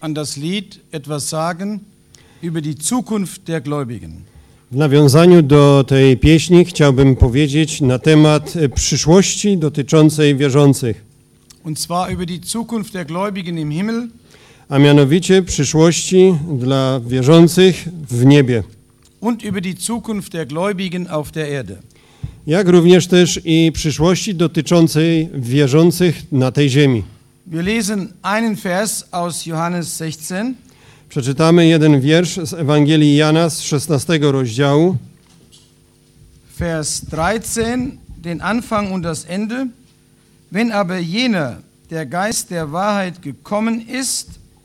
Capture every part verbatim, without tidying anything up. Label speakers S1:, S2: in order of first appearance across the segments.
S1: an das Lied etwas sagen über die Zukunft der Gläubigen.
S2: W nawiązaniu do tej pieśni chciałbym powiedzieć na temat przyszłości dotyczącej wierzących.
S1: Und zwar über die Zukunft der Gläubigen im Himmel.
S2: A mianowicie przyszłości dla wierzących w niebie.
S1: Und über die Zukunft der Gläubigen auf der Erde.
S2: Jak również też i przyszłości dotyczącej wierzących na tej ziemi.
S1: Wir lesen einen Vers aus Johannes sechzehn.
S2: Przeczytamy jeden wiersz z Ewangelii Jana z szesnastego rozdziału.
S1: Vers dreizehn, den Anfang und das Ende. Wenn aber jener, der Geist der Wahrheit gekommen ist.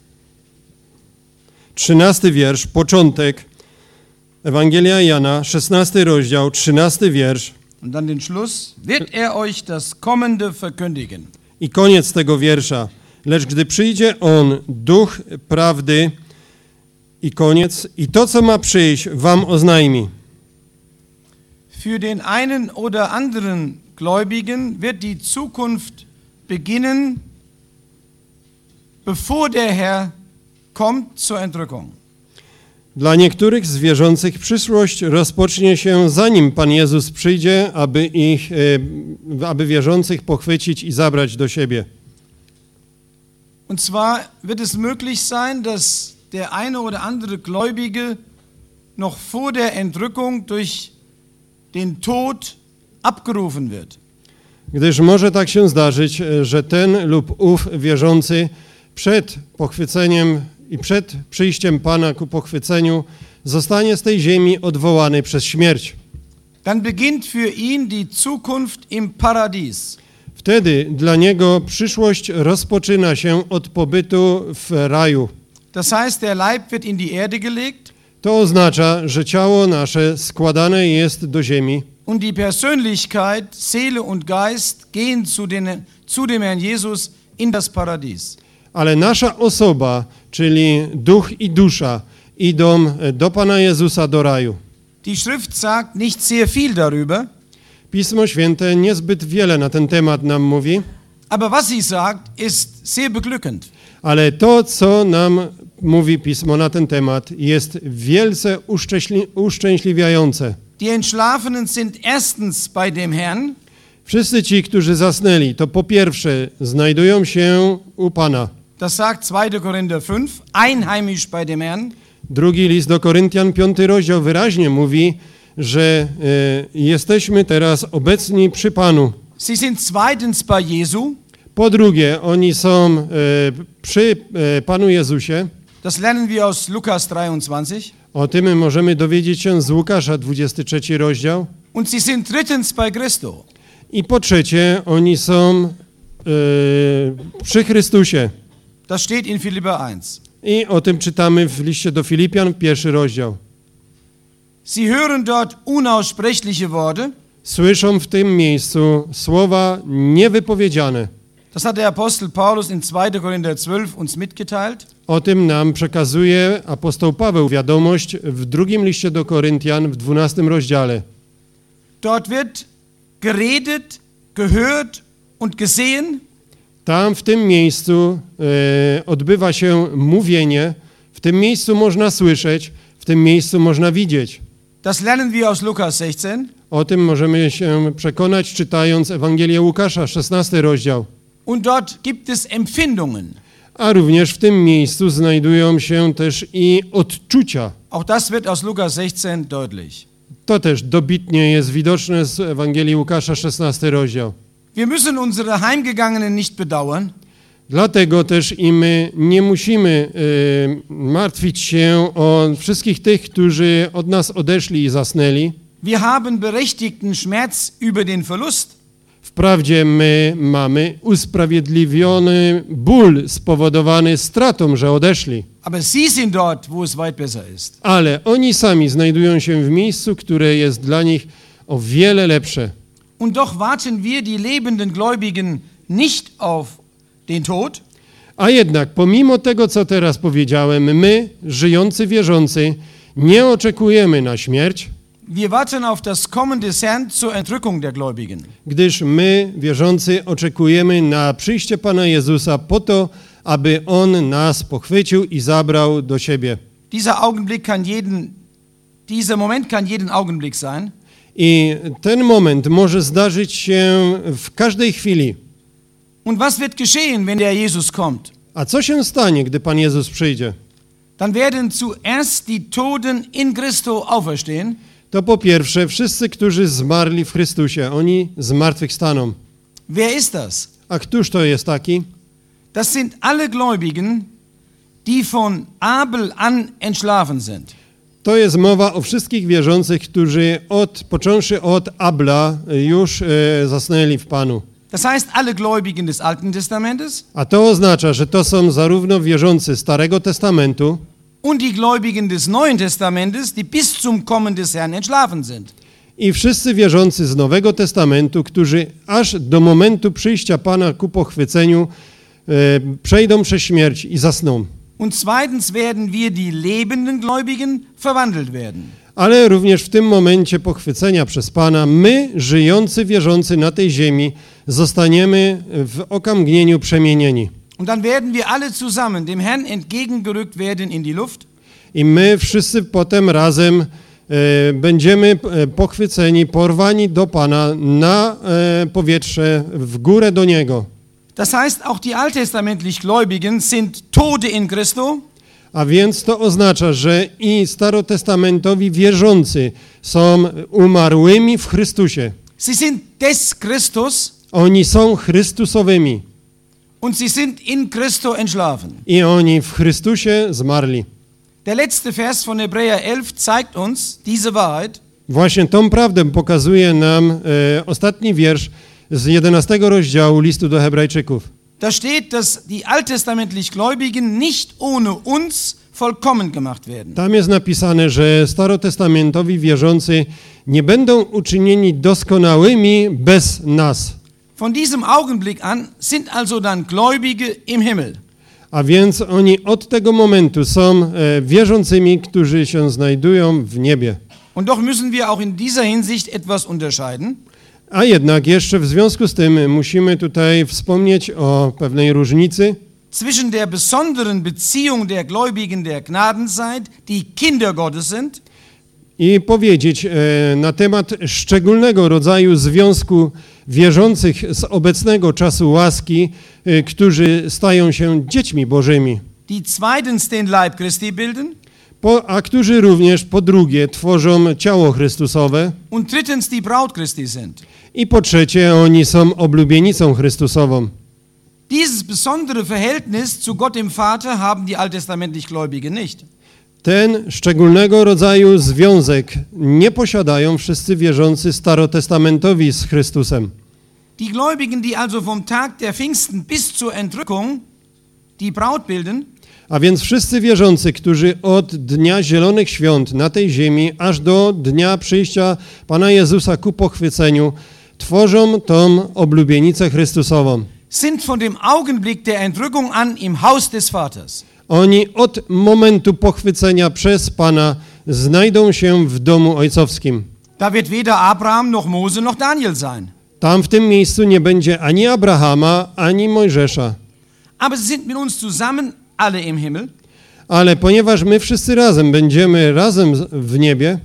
S2: Trzynasty wiersz, początek. Ewangelia Jana, szesnasty rozdział, trzynasty wiersz.
S1: Und dann den Schluss. Wird er euch das Kommende verkündigen.
S2: I koniec tego wiersza. Lecz gdy przyjdzie On, Duch prawdy, i koniec, i to, co ma przyjść, wam oznajmi.
S1: Für den einen oder anderen Gläubigen wird die Zukunft beginnen, bevor der Herr kommt zur Entrückung.
S2: Dla niektórych z wierzących przyszłość rozpocznie się, zanim Pan Jezus przyjdzie, aby ich, aby wierzących pochwycić i zabrać do siebie.
S1: Und zwar wird es möglich sein, dass der eine oder andere Gläubige noch vor der Entrückung durch den Tod abgerufen wird.
S2: Gdyż może tak się zdarzyć, że ten lub ów wierzący przed pochwyceniem i przed przyjściem Pana ku pochwyceniu zostanie z tej ziemi odwołany przez śmierć.
S1: Dann beginnt für ihn die Zukunft im Paradies.
S2: Wtedy dla niego przyszłość rozpoczyna się od pobytu w raju.
S1: Das heißt, der Leib wird in die Erde gelegt.
S2: To oznacza, że ciało nasze składane jest do ziemi.
S1: Und die Persönlichkeit, Seele und Geist gehen zu, den, zu dem Herrn Jesus in das Paradies.
S2: Ale nasza osoba, czyli duch i dusza, idą do Pana Jezusa do raju.
S1: Die Schrift sagt nicht sehr viel darüber.
S2: Pismo Święte niezbyt wiele na ten temat nam mówi.
S1: Aber was sie sagt, ist sehr beglückend.
S2: Ale to, co nam mówi Pismo na ten temat, jest wielce uszczęśli- uszczęśliwiające.
S1: Die Entschlafenen sind erstens bei dem Herrn.
S2: Wszyscy ci, którzy zasnęli, to po pierwsze znajdują się u Pana.
S1: Das sagt zweiter Korinther fünf, einheimisch bei dem Herrn.
S2: Drugi list do Koryntian, piąty rozdział wyraźnie mówi, że e, jesteśmy teraz obecni przy Panu.
S1: Sie sind zweitens bei Jesu.
S2: Po drugie, oni są e, przy e, Panu Jezusie.
S1: Das lernen wir aus Lukas dreiundzwanzig.
S2: O tym możemy dowiedzieć się z Łukasza, dwudziesty trzeci rozdział.
S1: Und sie sind drittens bei Christo.
S2: I po trzecie, oni są e, przy Chrystusie.
S1: Das steht in Philipper eins.
S2: I o tym czytamy w liście do Filipian, pierwszy rozdział.
S1: Sie hören dort unaussprechliche Worte.
S2: Słyszą w tym miejscu słowa niewypowiedziane.
S1: Das hat der Apostel Paulus in zweiter Korinther zwölf uns mitgeteilt.
S2: O tym nam przekazuje apostoł Paweł wiadomość w drugim liście do Koryntian w dwunastym rozdziale.
S1: Dort wird geredet, gehört und gesehen.
S2: Tam w tym miejscu e, odbywa się mówienie, w tym miejscu można słyszeć, w tym miejscu można widzieć.
S1: Das lernen wir aus Lukas sechzehn.
S2: O tym możemy się przekonać, czytając Ewangelię Łukasza, szesnasty rozdział.
S1: Und dort gibt es Empfindungen.
S2: A również w tym miejscu znajdują się też i odczucia.
S1: Auch das wird aus Lukas sechzehn deutlich.
S2: To też dobitnie jest widoczne z Ewangelii Łukasza, szesnasty rozdział.
S1: Wir müssen unsere Heimgegangenen nicht bedauern.
S2: Dlatego też i my nie musimy y, martwić się o wszystkich tych, którzy od nas odeszli i zasnęli.
S1: Wir haben berechtigten Schmerz über den Verlust.
S2: Wprawdzie my mamy usprawiedliwiony ból spowodowany stratą, że odeszli.
S1: Aber sie sind dort, wo es weit besser ist.
S2: Ale oni sami znajdują się w miejscu, które jest dla nich o wiele lepsze.
S1: Und doch warten wir, die lebenden Gläubigen, nicht auf den Tod.
S2: A jednak pomimo tego, co teraz powiedziałem, my, żyjący wierzący, nie oczekujemy na śmierć.
S1: Wir warten auf das Kommen des Herrn zur Entrückung der Gläubigen.
S2: Gdyż my, wierzący, oczekujemy na przyjście Pana Jezusa po to, aby On nas pochwycił i zabrał do siebie.
S1: Dieser Augenblick kann jeden, dieser Moment kann jeden Augenblick sein.
S2: I ten moment może zdarzyć się w każdej chwili.
S1: Und was wird geschehen, wenn der Jesus kommt?
S2: A co się stanie, gdy Pan Jezus przyjdzie?
S1: Dann werden zuerst die Toten in Christo auferstehen.
S2: To po pierwsze, wszyscy, którzy zmarli w Chrystusie, oni zmartwychwstaną.
S1: Wer ist das?
S2: A któż to jest taki?
S1: Das sind alle Gläubigen, die von Abel an entschlafen sind.
S2: To jest mowa o wszystkich wierzących, którzy od, począwszy od Abla już e, zasnęli w Panu.
S1: Das heißt, alle Gläubigen des Alten Testamentes
S2: A to oznacza, że to są zarówno wierzący Starego Testamentu,
S1: und die Gläubigen des Neuen Testamentes, die bis zum Kommen des Herrn entschlafen sind.
S2: i wszyscy wierzący z Nowego Testamentu, którzy aż do momentu przyjścia Pana ku pochwyceniu e, przejdą przez śmierć i zasną.
S1: Und zweitens werden wir, die lebenden Gläubigen, verwandelt werden.
S2: Ale również w tym momencie pochwycenia przez Pana, my, żyjący, wierzący na tej ziemi, zostaniemy w okamgnieniu przemienieni.
S1: Und dann werden wir alle zusammen dem Herrn entgegengerückt werden in die Luft.
S2: I my wszyscy potem razem e, będziemy e, pochwyceni, porwani do Pana na e, powietrze, w górę do Niego.
S1: Das heißt, auch die alttestamentlich Gläubigen sind Tote in Christo.
S2: A więc to oznacza, że i starotestamentowi wierzący są umarłymi w Chrystusie.
S1: Sie sind des Christus
S2: Oni są Chrystusowymi
S1: und sie sind in Christo entschlafen.
S2: i oni w Chrystusie zmarli.
S1: Der letzte Vers von Hebräer elf zeigt uns diese Wahrheit.
S2: Właśnie tą prawdę pokazuje nam e, ostatni wiersz z jedenastego rozdziału listu do Hebrajczyków.
S1: Da steht, dass die alttestamentlich Gläubigen nicht ohne uns vollkommen gemacht werden.
S2: Tam jest napisane, że starotestamentowi wierzący nie będą uczynieni doskonałymi bez nas.
S1: Von diesem Augenblick an sind also dann Gläubige im Himmel.
S2: A więc oni od tego momentu są e, wierzącymi, którzy się znajdują w niebie.
S1: Und doch müssen wir auch in dieser Hinsicht etwas unterscheiden.
S2: A jednak jeszcze w związku z tym musimy tutaj wspomnieć o pewnej różnicy
S1: Zwischen der besonderen Beziehung der Gläubigen der Gnadenzeit, die Kinder Gottes sind,
S2: i powiedzieć e, na temat szczególnego rodzaju związku wierzących z obecnego czasu łaski, e, którzy stają się dziećmi Bożymi,
S1: die zweitens den Leib Christi bilden
S2: po, a którzy również po drugie tworzą ciało Chrystusowe
S1: und drittens die Braut Christi sind.
S2: i po trzecie oni są oblubienicą Chrystusową.
S1: Dieses besondere Verhältnis zu Gott dem Vater haben die alttestamentlich Gläubigen nicht.
S2: Ten szczególnego rodzaju związek nie posiadają wszyscy wierzący starotestamentowi z Chrystusem.
S1: Die Gläubigen, die also vom Tag der Pfingsten bis zur Entrückung die Braut bilden,
S2: A więc wszyscy wierzący, którzy od dnia Zielonych Świąt na tej ziemi, aż do dnia przyjścia Pana Jezusa ku pochwyceniu, tworzą tą oblubienicę Chrystusową.
S1: sind von dem Augenblick der Entrückung an im Haus des Vaters.
S2: Oni od momentu pochwycenia przez Pana znajdą się w domu ojcowskim.
S1: Da wird weder Abraham noch Mose noch Daniel sein.
S2: Tam w tym miejscu nie będzie ani Abrahama, ani Mojżesza.
S1: Aber sie sind mit uns zusammen alle im Himmel.
S2: Ale ponieważ my wszyscy razem będziemy razem w niebie,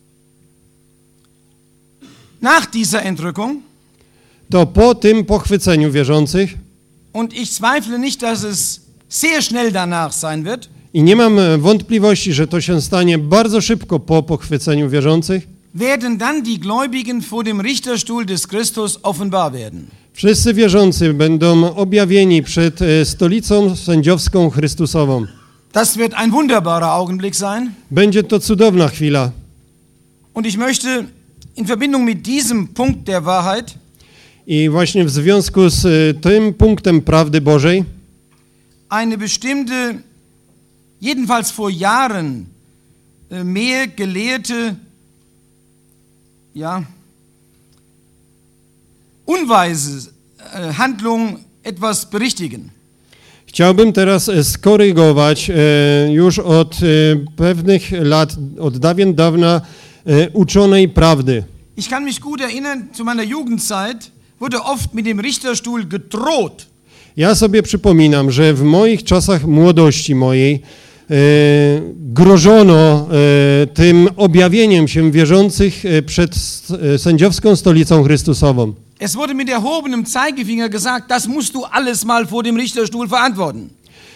S1: Nach dieser Entrückung,
S2: to po tym pochwyceniu wierzących,
S1: und ich zweifle nicht, dass es sehr schnell danach sein wird,
S2: i nie mam wątpliwości, że to się stanie bardzo szybko po pochwyceniu wierzących,
S1: werden dann die Gläubigen vor dem Richterstuhl des Christus offenbar werden.
S2: wszyscy wierzący będą objawieni przed e, stolicą sędziowską Chrystusową.
S1: Das wird ein wunderbarer Augenblick sein.
S2: Będzie to cudowna chwila.
S1: Und ich möchte in Verbindung mit diesem Punkt der Wahrheit
S2: I właśnie w związku z e, tym punktem prawdy Bożej
S1: eine bestimmte, jedenfalls vor Jahren äh, mehr gelehrte, ja, unweise äh, Handlung etwas berichtigen.
S2: chciałbym teraz e, skorygować e, już od e, pewnych lat, od dawien dawna e, uczonej prawdy.
S1: Ich kann mich gut erinnern, zu meiner Jugendzeit wurde oft mit dem Richterstuhl gedroht.
S2: Ja sobie przypominam, że w moich czasach młodości mojej e, grożono e, tym objawieniem się wierzących e, przed e, sędziowską stolicą Chrystusową.
S1: Es wurde mit erhobenem Zeigefinger gesagt, das musst du alles mal vor dem Richterstuhl verantworten.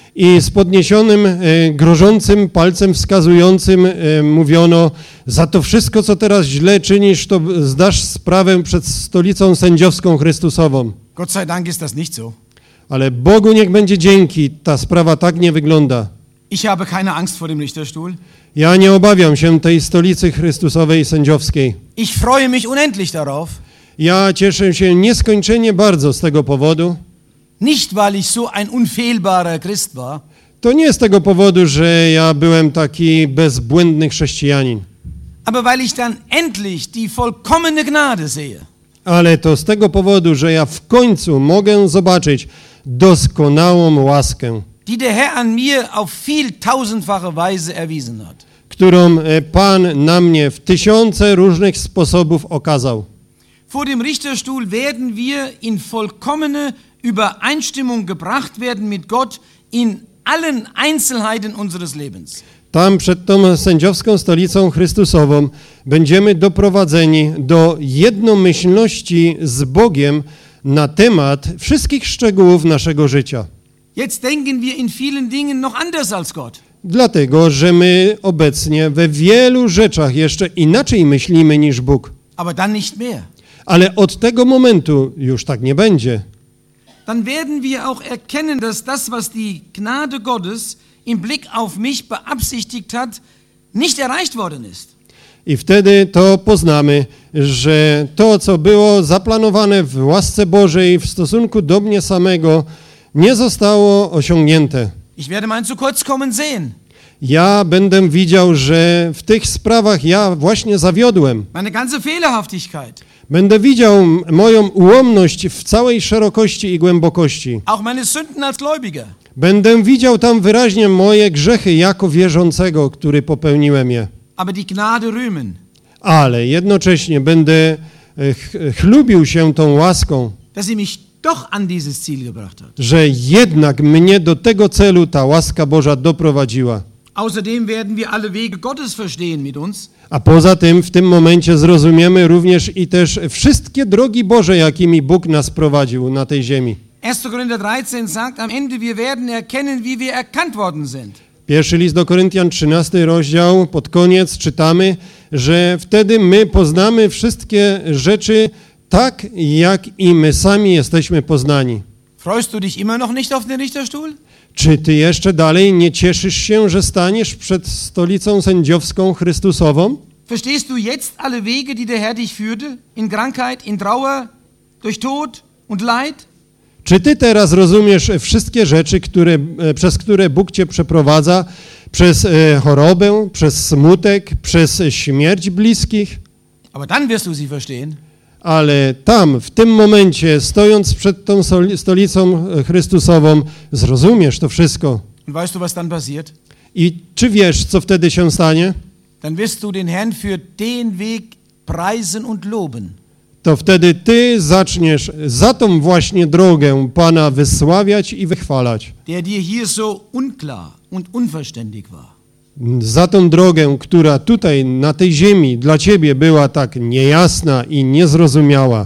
S2: I z podniesionym, e, grożącym palcem wskazującym e, mówiono, za to wszystko, co teraz źle czynisz, to zdasz sprawę przed stolicą sędziowską Chrystusową.
S1: Gott sei Dank ist das nicht so.
S2: Ale Bogu niech będzie dzięki, ta sprawa tak nie wygląda.
S1: Ich habe keine Angst vor dem Richterstuhl.
S2: Ja nie obawiam się tej stolicy Chrystusowej sędziowskiej.
S1: Ich freue mich unendlich darauf.
S2: Ja cieszę się nieskończenie bardzo z tego powodu.
S1: Nicht, weil ich so ein unfehlbarer Christ war,
S2: To nie z tego powodu, że ja byłem taki bezbłędny chrześcijanin,
S1: aber weil ich dann endlich die vollkommene Gnade sehe.
S2: ale to z tego powodu, że ja w końcu mogę zobaczyć doskonałą łaskę,
S1: Die der Herr an mir auf viel tausendfache Weise erwiesen hat.
S2: którą e, Pan na mnie w tysiące różnych sposobów okazał.
S1: Vor dem Richterstuhl werden wir in vollkommene Übereinstimmung gebracht werden mit Gott in allen Einzelheiten unseres Lebens.
S2: Tam przed tą sędziowską stolicą Chrystusową będziemy doprowadzeni do jednomyślności z Bogiem na temat wszystkich szczegółów naszego życia.
S1: Jetzt denken wir in vielen Dingen noch anders als Gott.
S2: Dlatego, że my obecnie we wielu rzeczach jeszcze inaczej myślimy niż Bóg.
S1: Aber dann nicht mehr.
S2: Ale od tego momentu już tak nie będzie.
S1: Dann werden wir auch erkennen, dass das, was die Gnade Gottes im Blick auf mich beabsichtigt hat, nicht erreicht worden ist.
S2: I wtedy to poznamy, że to, co było zaplanowane w łasce Bożej w stosunku do mnie samego, nie zostało osiągnięte.
S1: Ich werde mein zu kurz kommen sehen.
S2: Ja będę widział, że w tych sprawach ja właśnie zawiodłem.
S1: Meine ganze Fehlerhaftigkeit.
S2: Będę widział moją ułomność w całej szerokości i głębokości.
S1: Auch meine Sünden als Gläubiger.
S2: Będę widział tam wyraźnie moje grzechy jako wierzącego, który popełniłem je.
S1: Aber die Gnade rühmen.
S2: Ale jednocześnie będę ch- chlubił się tą łaską,
S1: Dass sie mich doch an dieses Ziel gebracht hat.
S2: że jednak mnie do tego celu ta łaska Boża doprowadziła.
S1: Außerdem werden wir alle Wege Gottes verstehen mit uns.
S2: A poza tym w tym momencie zrozumiemy również i też wszystkie drogi Boże, jakimi Bóg nas prowadził na tej ziemi.
S1: erster Korinther dreizehn sagt, am Ende wir werden erkennen, wie wir erkannt worden sind.
S2: Pierwszy list do Koryntian, trzynasty rozdział, pod koniec czytamy, że wtedy my poznamy wszystkie rzeczy tak, jak i my sami jesteśmy poznani.
S1: Freust du dich immer noch nicht auf den Richterstuhl?
S2: Czy ty jeszcze dalej nie cieszysz się, że staniesz przed stolicą sędziowską Chrystusową?
S1: Verstehst du jetzt alle Wege, die der Herr dich führte? In Krankheit, in Trauer, durch Tod und Leid?
S2: Czy ty teraz rozumiesz wszystkie rzeczy, które, przez które Bóg cię przeprowadza? Przez e, chorobę, przez smutek, przez śmierć bliskich?
S1: Aber dann wirst du sie verstehen.
S2: Ale tam, w tym momencie, stojąc przed tą stolicą Chrystusową, zrozumiesz to wszystko.
S1: Und weißt du, was dann passiert?
S2: I czy wiesz, co wtedy się stanie?
S1: Dann wirst du den Herrn für den Weg preisen und loben.
S2: To wtedy ty zaczniesz za tą właśnie drogę Pana wysławiać i wychwalać.
S1: Der dir hier so unklar und unverständlich war.
S2: Za tą drogę, która tutaj na tej ziemi dla ciebie była tak niejasna i niezrozumiała.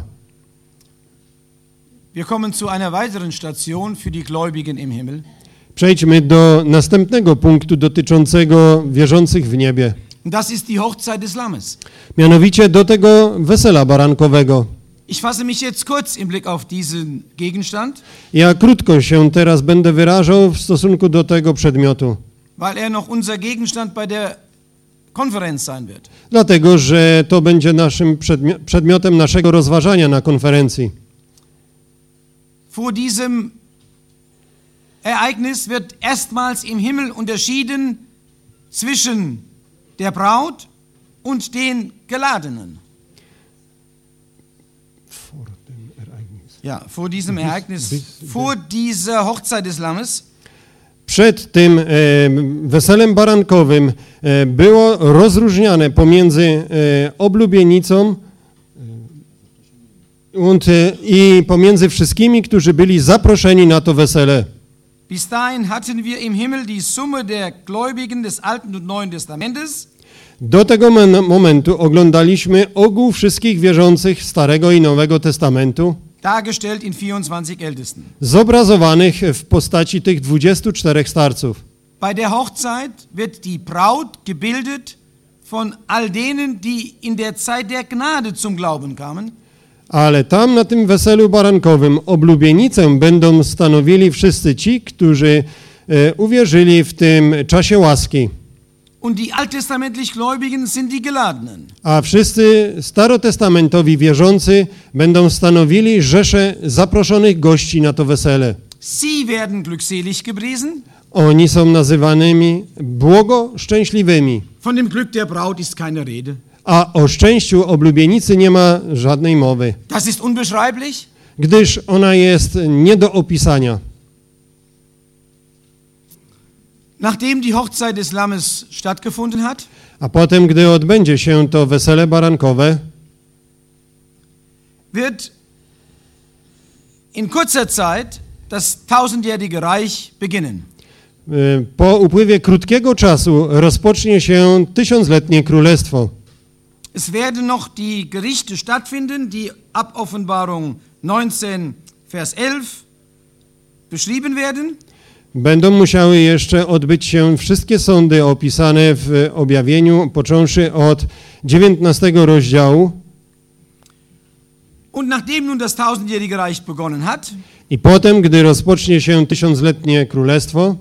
S1: Wir kommen zu einer weiteren Station für die Gläubigen im Himmel.
S2: Przejdźmy do następnego punktu dotyczącego wierzących w niebie.
S1: Und das ist die Hochzeit des Lammes.
S2: Mianowicie do tego wesela barankowego.
S1: Ich fasse mich jetzt kurz im Blick auf diesen Gegenstand,
S2: Ja krótko się teraz będę wyrażał w stosunku do tego przedmiotu,
S1: weil er noch unser Gegenstand bei der Konferenz sein wird.
S2: dlatego że to będzie naszym przedmio- przedmiotem naszego rozważania na konferencji.
S1: Vor diesem Ereignis wird erstmals im Himmel unterschieden zwischen der Braut und den Geladenen. Ja, vor diesem Ereignis, vor dieser Hochzeit des Lammes,
S2: Przed tym e, weselem barankowym e, było rozróżniane pomiędzy e, oblubienicą und, e, i pomiędzy wszystkimi, którzy byli zaproszeni na to wesele.
S1: Bis dahin hatten wir im Himmel die Summe der Gläubigen des Alten und Neuen Testamentes.
S2: Do tego men- momentu oglądaliśmy ogół wszystkich wierzących Starego i Nowego Testamentu,
S1: Dargestellt in vierundzwanzig Ältesten.
S2: zobrazowanych w postaci tych dwudziestu czterech starców.
S1: Bei der Hochzeit wird die Braut gebildet von all denen, die in der Zeit der Gnade zum Glauben kamen.
S2: Ale tam na tym weselu barankowym oblubienicę będą stanowili wszyscy ci, którzy e, uwierzyli w tym czasie łaski.
S1: Und die alttestamentlich Gläubigen sind die Geladenen.
S2: A wszyscy starotestamentowi wierzący będą stanowili rzeszę zaproszonych gości na to wesele.
S1: Sie werden glückselig gepriesen.
S2: Oni są nazywanymi błogoszczęśliwymi,
S1: Von dem Glück der Braut ist keine Rede.
S2: a o szczęściu oblubienicy nie ma żadnej mowy,
S1: Das ist unbeschreiblich.
S2: gdyż ona jest nie do opisania.
S1: Nachdem die Hochzeit des Lammes stattgefunden hat,
S2: A potem, gdy odbędzie się to wesele barankowe,
S1: wird in kurzer Zeit das tausendjährige Reich beginnen.
S2: y, po upływie krótkiego czasu rozpocznie się tysiącletnie królestwo.
S1: Es werden noch die Gerichte stattfinden, die ab Offenbarung neunzehn, Vers elf beschrieben werden.
S2: Będą musiały jeszcze odbyć się wszystkie sądy opisane w objawieniu, począwszy od dziewiętnastego rozdziału.
S1: Und nachdem nun das tausendjährige Reich begonnen hat,
S2: I potem, gdy rozpocznie się tysiącletnie królestwo,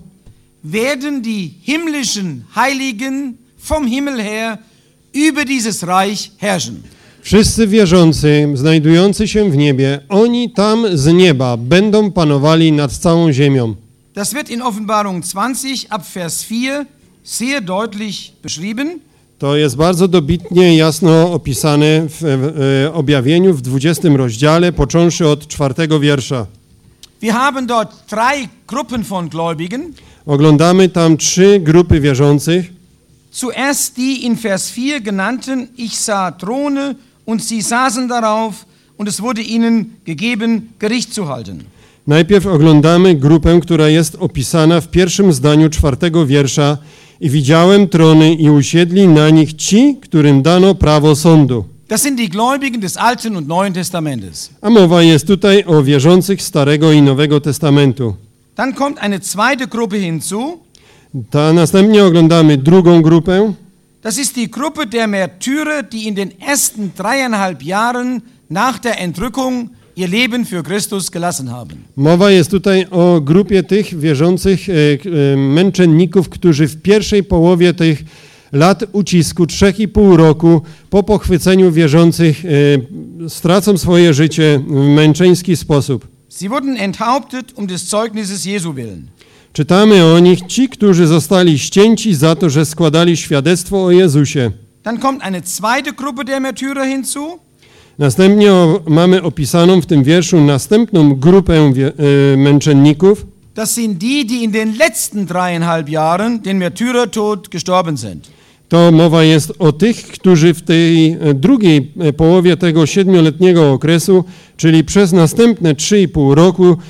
S1: werden die himmlischen Heiligen vom Himmel her über dieses Reich herrschen.
S2: wszyscy wierzący znajdujący się w niebie, oni tam z nieba będą panowali nad całą ziemią.
S1: Das wird in Offenbarung zwanzig ab Vers vier sehr deutlich beschrieben.
S2: To jest bardzo dobitnie, jasno opisane w, w, w objawieniu w dwudziestym rozdziale, począwszy od czwartego wiersza.
S1: Wir haben dort drei Gruppen von Gläubigen.
S2: Oglądamy tam trzy grupy wierzących.
S1: Zuerst die in Vers vier genannten, ich sah Throne und sie saßen darauf und es wurde ihnen gegeben, Gericht zu halten.
S2: Najpierw oglądamy grupę, która jest opisana w pierwszym zdaniu czwartego wiersza. I widziałem trony i usiedli na nich ci, którym dano prawo sądu.
S1: Das sind die Gläubigen des Alten und Neuen Testamentes.
S2: A mowa jest tutaj o wierzących Starego i Nowego Testamentu.
S1: Dann kommt eine zweite Gruppe hinzu.
S2: Ta, następnie oglądamy drugą grupę.
S1: Das ist die Gruppe der Märtyrer, die in den ersten dreieinhalb Jahren nach der Entrückung ihr Leben für Christus gelassen haben.
S2: Mowa jest tutaj o grupie tych wierzących e, e, męczenników, którzy w pierwszej połowie tych lat ucisku, trzech i pół roku po pochwyceniu wierzących e, stracą swoje życie w męczeński sposób.
S1: Sie wurden enthauptet um des Zeugnisses Jesu willen.
S2: Czytamy o nich, ci, którzy zostali ścięci za to, że składali świadectwo o Jezusie.
S1: Dann kommt eine zweite Gruppe der Märtyrer hinzu.
S2: Następnie o, mamy opisaną w tym wierszu następną grupę wie, e, męczenników.
S1: Das sind die, die in den letzten dreieinhalb Jahren den Märtyrertod gestorben sind.
S2: To mowa jest o tych, którzy w tej drugiej połowie tego siedmioletniego okresu, czyli przez następne trzy i pół roku, e,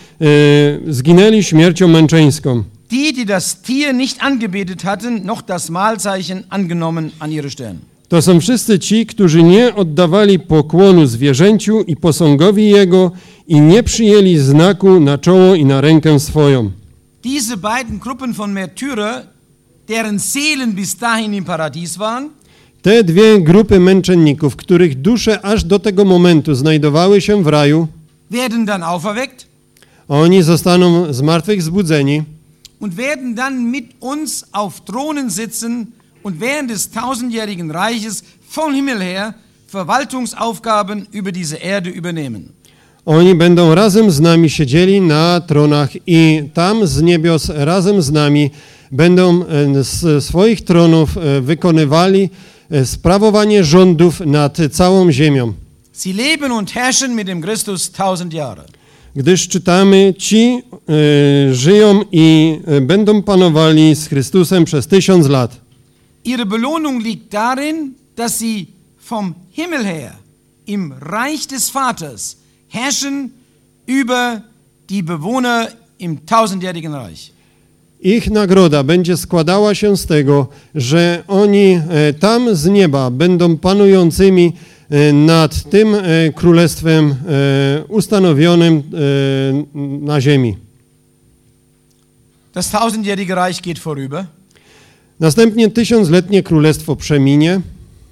S2: zginęli śmiercią męczeńską.
S1: Die, die das Tier nicht angebetet hatten, noch das Mahlzeichen angenommen an ihre Stirn.
S2: To są wszyscy ci, którzy nie oddawali pokłonu zwierzęciu i posągowi jego i nie przyjęli znaku na czoło i na rękę swoją.
S1: Diese beiden Gruppen von Märtyrer, deren Seelen bis dahin im Paradies waren,
S2: Te dwie grupy męczenników, których dusze aż do tego momentu znajdowały się w raju,
S1: werden dann auferweckt
S2: oni zostaną zmartwychwzbudzeni
S1: und werden dann mit uns auf Thronen sitzen und während des tausendjährigen Reiches vom Himmel her Verwaltungsaufgaben über diese Erde übernehmen.
S2: Oni będą razem z nami siedzieli na tronach i tam z niebios razem z nami będą z swoich tronów wykonywali sprawowanie rządów nad całą ziemią.
S1: Sie leben und herrschen mit dem Christus tausend Jahre.
S2: Gdyż czytamy, ci y, żyją i y, będą panowali z Chrystusem przez tysiąc lat.
S1: Ihre Belohnung liegt darin, dass sie vom Himmel her im Reich des Vaters herrschen über die Bewohner im tausendjährigen Reich.
S2: Ich nagroda będzie składała się z tego, że oni e, tam z nieba będą panującymi e, nad tym e, królestwem e, ustanowionym e, na ziemi.
S1: Das tausendjährige Reich geht vorüber.
S2: Następnie tysiącletnie królestwo przeminie.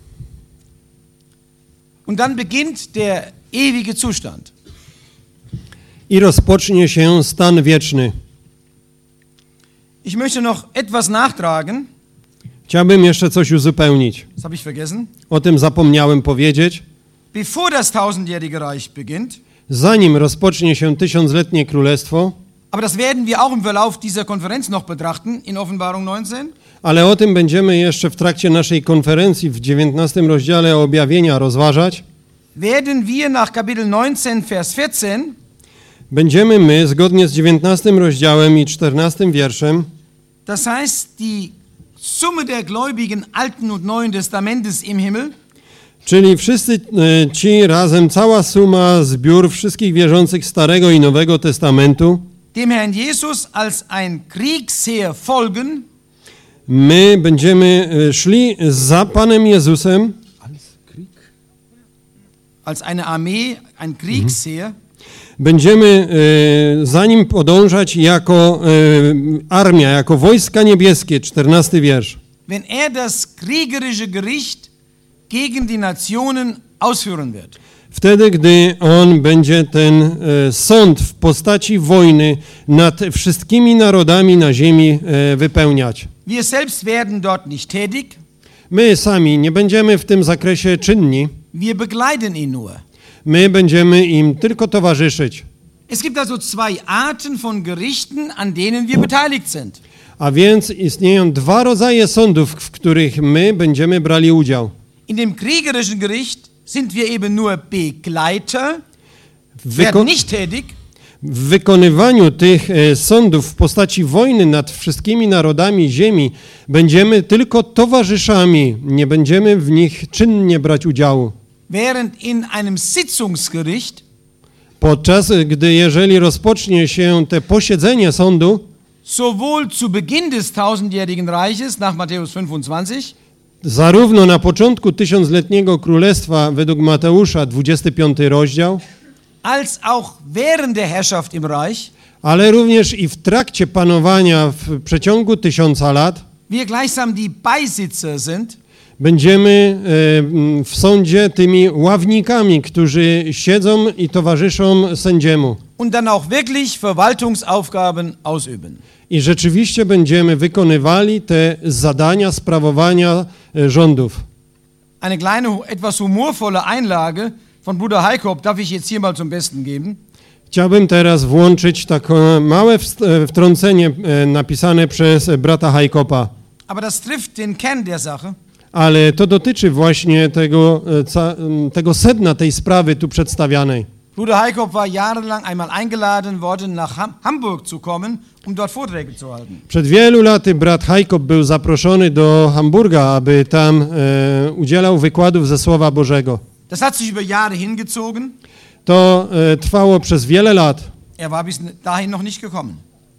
S1: Und dann beginnt der ewige Zustand.
S2: I rozpocznie się stan wieczny.
S1: Ich möchte noch etwas nachtragen.
S2: Chciałbym jeszcze coś uzupełnić.
S1: Das habe ich vergessen.
S2: O tym zapomniałem powiedzieć.
S1: Bevor das tausendjährige Reich beginnt,
S2: Zanim rozpocznie się tysiącletnie królestwo,
S1: aber das werden wir auch im Verlauf dieser Konferenz noch betrachten in Offenbarung neunzehn,
S2: ale o tym będziemy jeszcze w trakcie naszej konferencji w dziewiętnastym rozdziale Objawienia rozważać,
S1: werden wir nach Kapitel neunzehn, Vers vierzehn
S2: będziemy my, zgodnie z dziewiętnastym rozdziałem i czternastym wierszem,
S1: das heißt die Summe der Gläubigen Alten und Neuen Testamentes im Himmel,
S2: czyli wszyscy e, ci razem, cała suma, zbiór wszystkich wierzących Starego i Nowego Testamentu,
S1: dem Herrn Jesus als ein Kriegsheer folgen,
S2: my będziemy e, szli za Panem Jezusem,
S1: als eine Armee, ein Kriegsheer,
S2: będziemy e, za nim podążać jako e, armia, jako wojska niebieskie, czternasty wiersz.
S1: wenn er das kriegerische Gericht gegen die Nationen ausführen wird.
S2: Wtedy, gdy on będzie ten e, sąd w postaci wojny nad wszystkimi narodami na ziemi e, wypełniać.
S1: Wir selbst werden dort nicht tätig,
S2: My sami nie będziemy w tym zakresie czynni,
S1: wir begleiten ihn nur.
S2: my będziemy im tylko towarzyszyć.
S1: Es gibt also zwei Arten von Gerichten, an denen wir beteiligt sind.
S2: A więc istnieją dwa rodzaje sądów, w których my będziemy brali udział.
S1: In dem kriegerischen Gericht sind wir eben nur Begleiter,
S2: W,
S1: werden
S2: wyko-
S1: nicht tätig.
S2: w wykonywaniu tych e, sądów w postaci wojny nad wszystkimi narodami ziemi będziemy tylko towarzyszami, nie będziemy w nich czynnie brać udziału.
S1: Während in einem Sitzungsgericht
S2: Podczas gdy, jeżeli rozpocznie się te posiedzenie sądu,
S1: sowohl zu Beginn des tausendjährigen Reiches nach Matthäus fünfundzwanzig,
S2: zarówno na początku tysiącletniego królestwa według Mateusza, dwudziesty piąty rozdział,
S1: als auch während der Herrschaft im Reich,
S2: ale również i w trakcie panowania w przeciągu tysiąca lat,
S1: wir gleichsam die Beisitzer sind,
S2: będziemy e, w sądzie tymi ławnikami, którzy siedzą i towarzyszą sędziemu.
S1: und dann auch wirklich Verwaltungsaufgaben ausüben.
S2: I rzeczywiście będziemy wykonywali te zadania sprawowania e, rządów.
S1: Eine kleine, etwas humorvolle Einlage von Bruder Heikop darf ich jetzt hier mal zum Besten geben.
S2: Chciałbym teraz włączyć takie małe wst- e, wtrącenie e, napisane przez brata Heikopa,
S1: Aber das trifft den Kern der Sache.
S2: ale to dotyczy właśnie tego, e, ca- m, tego sedna tej sprawy tu przedstawianej.
S1: Bruder Heikop war jahrelang einmal eingeladen worden, nach Ham- Hamburg zu kommen, um dort Vorträge zu halten.
S2: Przed wielu laty brat Heikop był zaproszony do Hamburga, aby tam e, udzielał wykładów ze Słowa Bożego.
S1: Das hat sich über Jahre hingezogen.
S2: To e, trwało przez wiele lat.
S1: Er war bis dahin noch nicht gekommen.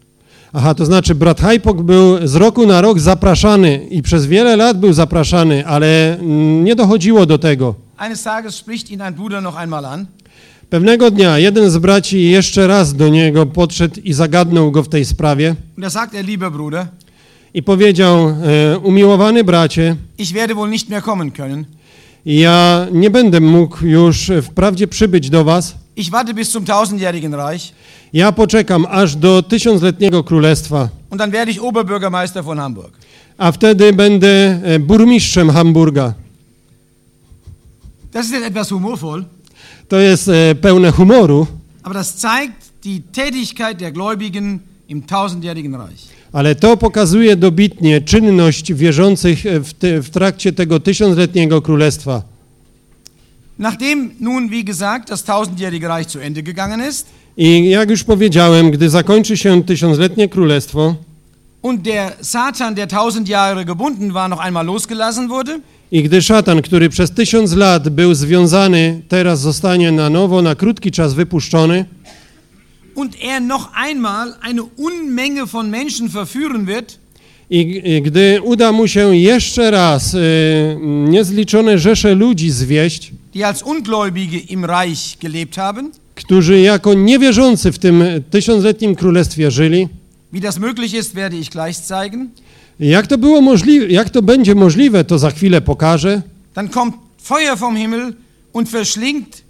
S2: Aha, to znaczy brat Heikop był z roku na rok zapraszany i przez wiele lat był zapraszany, ale mm, nie dochodziło do tego.
S1: Eines Tages spricht ihn ein Bruder noch einmal an.
S2: Pewnego dnia jeden z braci jeszcze raz do niego podszedł i zagadnął go w tej sprawie
S1: Und da sagt er, lieber Bruder,
S2: i powiedział, e, umiłowany bracie,
S1: ich werde wohl nicht mehr kommen können.
S2: ja nie będę mógł już wprawdzie przybyć do was,
S1: Ich warte bis zum tausendjährigen Reich
S2: ja poczekam aż do tysiącletniego królestwa,
S1: und dann werde ich Oberbürgermeister von Hamburg.
S2: a wtedy będę e, burmistrzem Hamburga.
S1: Das ist jetzt etwas humorvoll,
S2: To jest e, pełne humoru,
S1: aber das zeigt die Tätigkeit der Gläubigen im tausendjährigen Reich.
S2: ale to pokazuje dobitnie czynność wierzących w, te, w trakcie tego tysiącletniego królestwa.
S1: Nachdem nun, wie gesagt, das tausendjährige Reich zu Ende gegangen ist
S2: I jak już powiedziałem, gdy zakończy się tysiącletnie królestwo
S1: und der Satan, der tausend Jahre gebunden war, noch einmal losgelassen wurde,
S2: I gdy szatan, który przez tysiąc lat był związany, teraz zostanie na nowo, na krótki czas wypuszczony,
S1: und er noch einmal eine Unmenge von Menschen verführen wird,
S2: i gdy uda mu się jeszcze raz y, niezliczone rzesze ludzi zwieść,
S1: die als Ungläubige im Reich gelebt haben,
S2: którzy jako niewierzący w tym tysiącletnim królestwie żyli,
S1: wie das möglich ist, werde ich gleich zeigen.
S2: jak to było możliwe, jak to będzie możliwe, to za chwilę pokażę.
S1: Dann kommt Feuer vom Himmel und verschlingt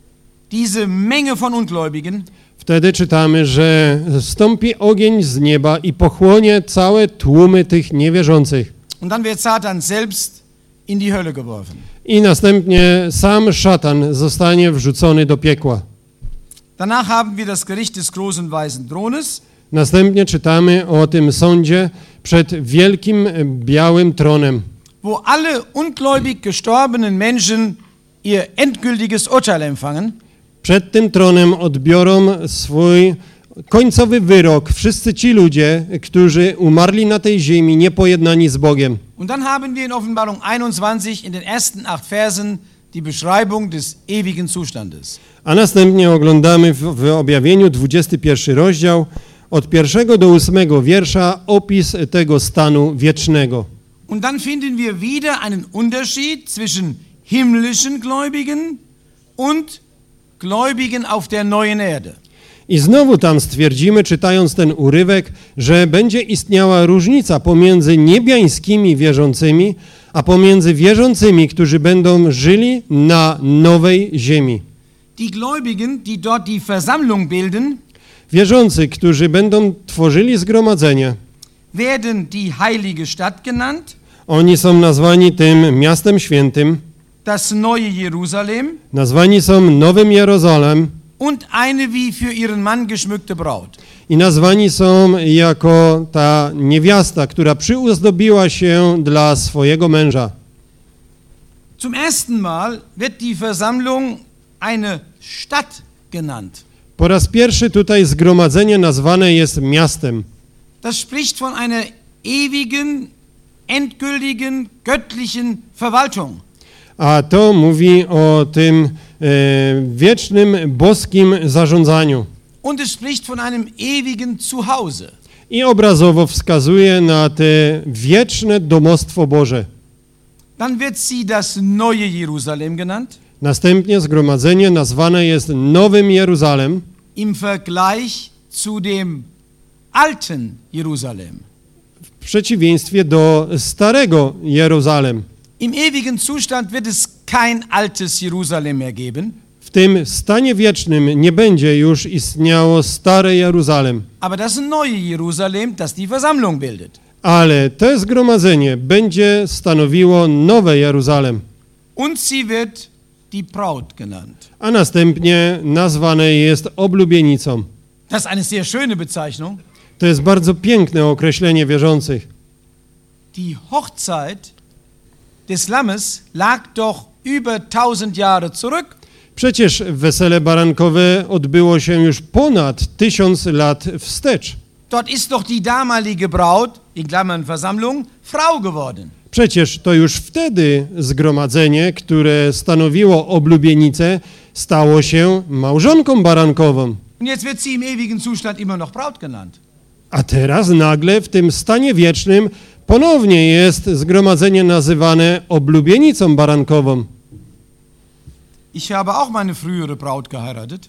S1: diese Menge von Ungläubigen.
S2: Wtedy czytamy, że zstąpi ogień z nieba i pochłonie całe tłumy tych niewierzących.
S1: Und dann wird Satan selbst in die Hölle geworfen.
S2: I następnie sam szatan zostanie wrzucony do piekła.
S1: Danach haben wir das Gericht des großen weißen Thrones.
S2: Następnie czytamy o tym sądzie przed wielkim białym tronem,
S1: wo alle ungläubig gestorbenen Menschen ihr endgültiges Urteil empfangen.
S2: Przed tym tronem odbiorą swój końcowy wyrok wszyscy ci ludzie, którzy umarli na tej ziemi niepojednani z Bogiem.
S1: Und dann haben wir in Offenbarung einundzwanzig in den ersten acht Versen die Beschreibung des ewigen Zustandes.
S2: A następnie oglądamy w, w objawieniu dwudziesty pierwszy rozdział od pierwszego do ósmego wiersza opis tego stanu wiecznego.
S1: Und dann finden wir wieder einen Unterschied zwischen himmlischen Gläubigen und Gläubigen auf der neuen Erde.
S2: I znowu tam stwierdzimy, czytając ten urywek, że będzie istniała różnica pomiędzy niebiańskimi wierzącymi, a pomiędzy wierzącymi, którzy będą żyli na nowej ziemi.
S1: Die Gläubigen, die dort die Versammlung bilden,
S2: Wierzący, którzy będą tworzyli zgromadzenie,
S1: werden die heilige Stadt genannt,
S2: oni są nazwani tym miastem świętym,
S1: das neue Jerusalem
S2: nazwani są Nowym Jerozolem
S1: und eine wie für ihren Mann geschmückte Braut.
S2: i nazwani są jako ta niewiasta, która przyozdobiła się dla swojego męża.
S1: Zum ersten Mal wird die Versammlung eine Stadt genannt.
S2: Po raz pierwszy tutaj zgromadzenie nazwane jest miastem.
S1: Das spricht von einer ewigen, endgültigen, göttlichen Verwaltung.
S2: A to mówi o tym e, wiecznym, boskim zarządzaniu.
S1: Und es spricht von einem ewigen Zuhause.
S2: I obrazowo wskazuje na te wieczne domostwo Boże.
S1: Dann wird sie das neue Jerusalem genannt.
S2: Następnie zgromadzenie nazwane jest Nowym Jeruzalem
S1: Im Vergleich zu dem alten Jerusalem.
S2: w przeciwieństwie do Starego Jeruzalem.
S1: Im ewigen Zustand wird es kein altes Jerusalem mehr geben.
S2: W tym stanie wiecznym nie będzie już istniało Stare Jeruzalem,
S1: Aber das neue Jerusalem, das die Versammlung bildet.
S2: ale to zgromadzenie będzie stanowiło Nowe Jeruzalem,
S1: Und sie wird die Braut genannt.
S2: a następnie nazwane jest oblubienicą.
S1: Das ist eine sehr schöne Bezeichnung.
S2: To jest bardzo piękne określenie wierzących.
S1: Die Hochzeit des Lammes lag doch über tausend Jahre zurück.
S2: Przecież wesele barankowe odbyło się już ponad tysiąc lat wstecz.
S1: Dort ist doch die damalige Braut, in Klammern Versammlung, Frau geworden.
S2: Przecież to już wtedy zgromadzenie, które stanowiło oblubienicę, stało się małżonką barankową.
S1: Und jetzt wird sie im ewigen Zustand immer noch Braut genannt.
S2: A teraz nagle w tym stanie wiecznym ponownie jest zgromadzenie nazywane oblubienicą barankową.
S1: Ich habe auch meine frühere Braut geheiratet.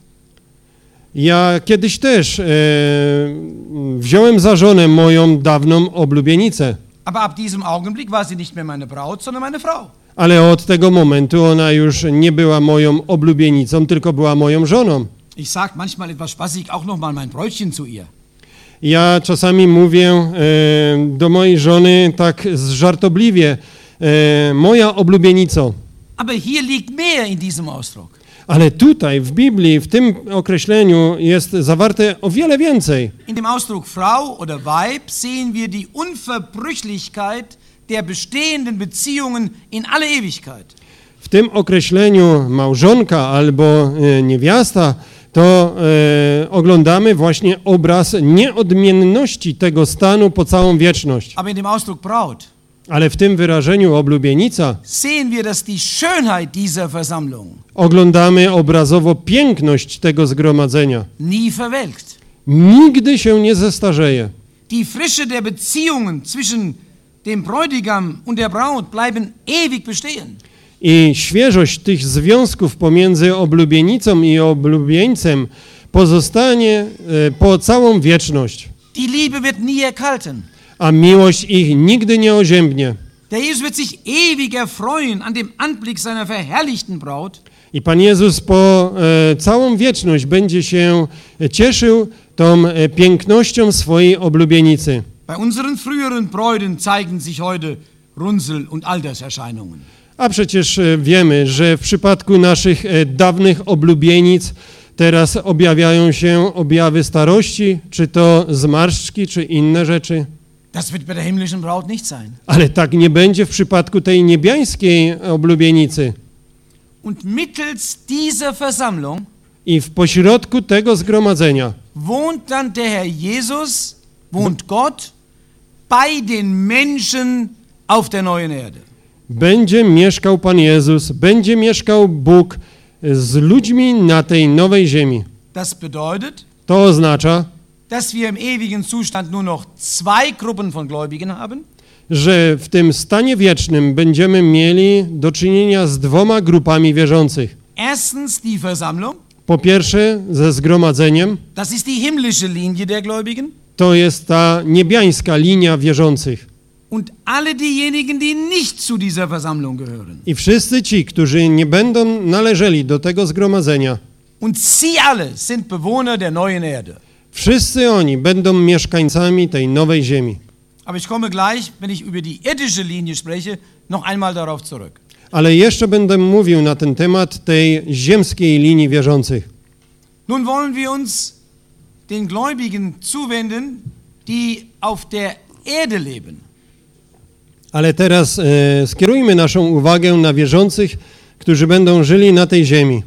S2: Ja kiedyś też e, wziąłem za żonę moją dawną oblubienicę,
S1: Aber ab diesem Augenblick war sie nicht mehr meine Braut, sondern meine Frau.
S2: ale od tego momentu ona już nie była moją oblubienicą, tylko była moją żoną.
S1: Ich sage manchmal etwas spaßig auch noch mal mein Bräutchen zu ihr.
S2: Ja czasami mówię e, do mojej żony tak żartobliwie, e, moja oblubienico,
S1: Aber hier liegt mehr in diesem Ausdruck.
S2: ale tutaj w Biblii, w tym określeniu jest zawarte o wiele więcej.
S1: In dem Ausdruck Frau oder Weib sehen wir die Unverbrüchlichkeit der bestehenden Beziehungen in alle Ewigkeit.
S2: W tym określeniu małżonka albo e, niewiasta to e, oglądamy właśnie obraz nieodmienności tego stanu po całą wieczność.
S1: Aber in dem Ausdruck Braut
S2: Ale w tym wyrażeniu oblubienica
S1: sehen wir, dass die Schönheit dieser Versammlung
S2: oglądamy obrazowo piękność tego zgromadzenia.
S1: nie verwelkt.
S2: Nigdy się nie zestarzeje.
S1: Die Frische der Beziehungen zwischen dem Bräutigam und der Braut bleiben ewig bestehen.
S2: I świeżość tych związków pomiędzy oblubienicą i oblubieńcem pozostanie e, po całą wieczność,
S1: Die Liebe wird nie erkalten.
S2: a miłość ich nigdy nie oziębnie.
S1: Der Jesus wird sich ewig erfreuen an dem Anblick seiner verherrlichten Braut.
S2: I Pan Jezus po e, całą wieczność będzie się cieszył tą e, pięknością swojej oblubienicy.
S1: Bei unseren früheren Bräuten zeigen sich heute Runzel- und Alterserscheinungen.
S2: A przecież e, wiemy, że w przypadku naszych e, dawnych oblubienic teraz objawiają się objawy starości, czy to zmarszczki, czy inne rzeczy.
S1: Das wird bei der himmlischen Braut nicht sein.
S2: Ale tak nie będzie w przypadku tej niebiańskiej oblubienicy.
S1: Und mittels dieser Versammlung
S2: I w pośrodku tego zgromadzenia
S1: wohnt dann der Herr Jesus, wohnt Gott bei den Menschen auf der neuen Erde.
S2: będzie mieszkał Pan Jezus, będzie mieszkał Bóg z ludźmi na tej nowej ziemi.
S1: Das bedeutet,
S2: To oznacza,
S1: dass wir im ewigen Zustand nur noch zwei Gruppen von Gläubigen haben.
S2: że w tym stanie wiecznym będziemy mieli do czynienia z dwoma grupami wierzących.
S1: Erstens die Versammlung,
S2: Po pierwsze ze zgromadzeniem,
S1: das ist die himmlische Linie der Gläubigen.
S2: to jest ta niebiańska linia wierzących.
S1: Und alle diejenigen, die nicht zu dieser Versammlung gehören.
S2: I wszyscy ci, którzy nie będą należeli do tego zgromadzenia,
S1: Und sie alle sind Bewohner der neuen Erde.
S2: wszyscy oni będą mieszkańcami tej nowej ziemi.
S1: Aber ich komme gleich, wenn ich über die irdische Linie spreche, noch einmal darauf zurück.
S2: Ale jeszcze będę mówił na ten temat tej ziemskiej linii wierzących.
S1: Nun wollen wir uns den Gläubigen zuwenden, die auf der Erde leben.
S2: Ale teraz e, skierujmy naszą uwagę na wierzących, którzy będą żyli na tej ziemi.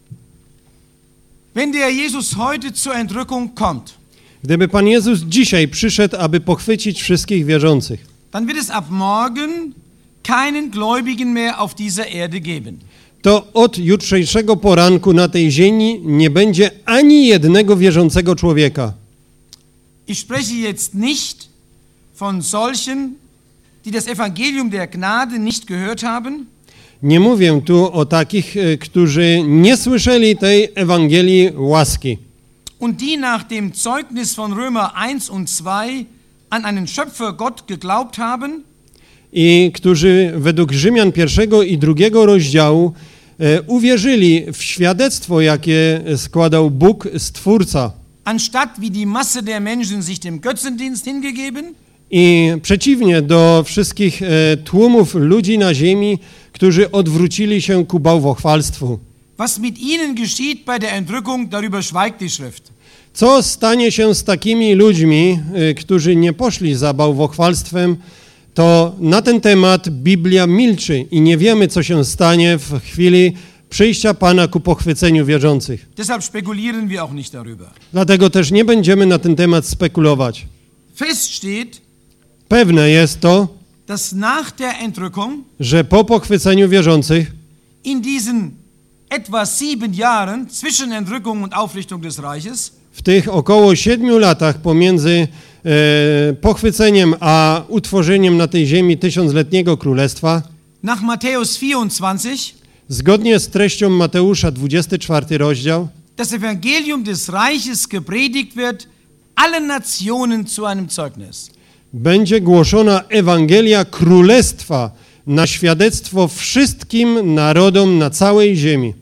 S1: Wenn der Jesus heute zur Entrückung kommt,
S2: Gdyby Pan Jezus dzisiaj przyszedł, aby pochwycić wszystkich wierzących,
S1: dann wird es ab morgen keinen Gläubigen mehr auf dieser Erde geben.
S2: to od jutrzejszego poranku na tej ziemi nie będzie ani jednego wierzącego człowieka.
S1: Ich spreche jetzt nicht von solchen, die das Evangelium der Gnade nicht gehört haben,
S2: Nie mówię tu o takich, e, którzy nie słyszeli tej Ewangelii łaski
S1: und die nach dem Zeugnis von Römer eins und zwei an einen Schöpfer Gott geglaubt haben,
S2: i którzy według Rzymian pierwszego i drugiego rozdziału e, uwierzyli w świadectwo, jakie składał Bóg, Stwórca.
S1: anstatt wie die Masse der Menschen sich dem Götzendienst hingegeben,
S2: I przeciwnie do wszystkich e, tłumów ludzi na ziemi, którzy odwrócili się ku bałwochwalstwu.
S1: was mit ihnen geschieht bei der Entrückung, darüber schweigt die Schrift.
S2: Co stanie się z takimi ludźmi, e, którzy nie poszli za bałwochwalstwem, to na ten temat Biblia milczy i nie wiemy, co się stanie w chwili przyjścia Pana ku pochwyceniu wierzących.
S1: Deshalb spekulieren wir auch nicht darüber.
S2: Dlatego też nie będziemy na ten temat spekulować.
S1: Fest steht,
S2: Pewne jest to,
S1: dass nach der Entrückung
S2: że po pochwyceniu wierzących
S1: in diesen etwa sieben Jahren zwischen Entrückung und Aufrichtung des Reiches
S2: w tych około siedmiu latach pomiędzy e, pochwyceniem a utworzeniem na tej ziemi tysiącletniego królestwa,
S1: nach Matthäus vierundzwanzig
S2: zgodnie z treścią Mateusza dwudziesty czwarty rozdział,
S1: das Evangelium des Reiches gepredigt wird, allen Nationen zu einem Zeugnis.
S2: będzie głoszona Ewangelia Królestwa na świadectwo wszystkim narodom na całej ziemi.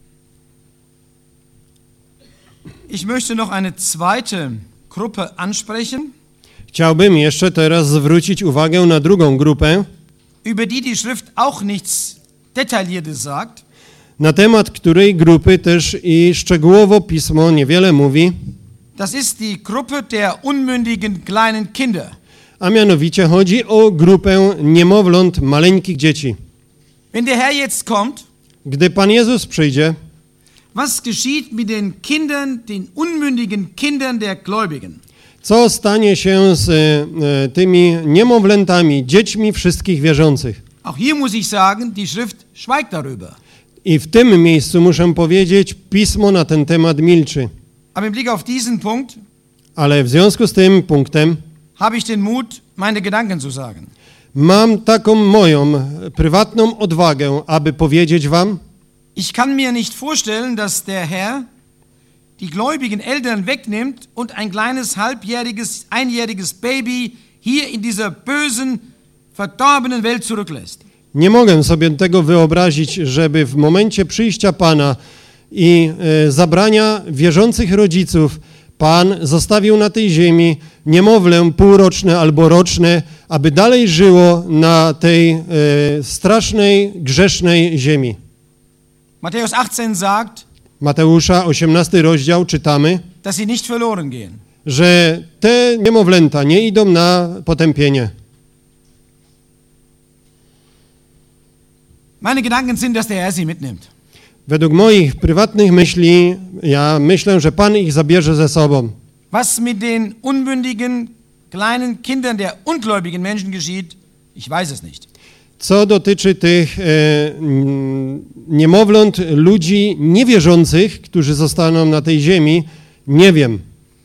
S1: Ich möchte noch eine zweite Gruppe ansprechen,
S2: Chciałbym jeszcze teraz zwrócić uwagę na drugą grupę,
S1: über die die Schrift auch nichts Detailliertes sagt.
S2: na temat której grupy też i szczegółowo Pismo niewiele mówi,
S1: Das ist die Gruppe der unmündigen kleinen Kinder.
S2: a mianowicie chodzi o grupę niemowląt, maleńkich dzieci.
S1: Wenn der Herr jetzt kommt,
S2: Gdy Pan Jezus przyjdzie,
S1: was geschieht mit den Kindern, den unmündigen Kindern der Gläubigen?
S2: Co stanie się z e, tymi niemowlętami, dziećmi wszystkich wierzących?
S1: Auch hier muss ich sagen, die Schrift schweigt darüber.
S2: I w tym miejscu muszę powiedzieć, Pismo na ten temat milczy.
S1: Aber im Blick auf diesen Punkt
S2: Ale w związku z tym punktem
S1: habe ich den Mut, meine Gedanken zu sagen.
S2: mam taką moją prywatną odwagę, aby powiedzieć wam,
S1: Ich kann mir nicht vorstellen, dass der Herr die gläubigen Eltern wegnimmt und ein kleines halbjähriges, einjähriges Baby hier in dieser bösen, verdorbenen Welt zurücklässt.
S2: nie mogę sobie tego wyobrazić, żeby w momencie przyjścia Pana i e, zabrania wierzących rodziców Pan zostawił na tej ziemi niemowlę półroczne albo roczne, aby dalej żyło na tej e, strasznej, grzesznej ziemi.
S1: Matthäus achtzehn sagt,
S2: Mateusza, osiemnasty rozdział, czytamy,
S1: dass sie nicht verloren gehen.
S2: że te niemowlęta nie idą na potępienie.
S1: Meine Gedanken sind, dass der Herr sie mitnimmt.
S2: Według moich prywatnych myśli, ja myślę, że Pan ich zabierze ze sobą.
S1: Was mit den unmündigen, kleinen Kindern der ungläubigen Menschen geschieht, ich weiß es nicht.
S2: Co dotyczy tych e, mm, niemowląt, ludzi niewierzących, którzy zostaną na tej ziemi, nie wiem.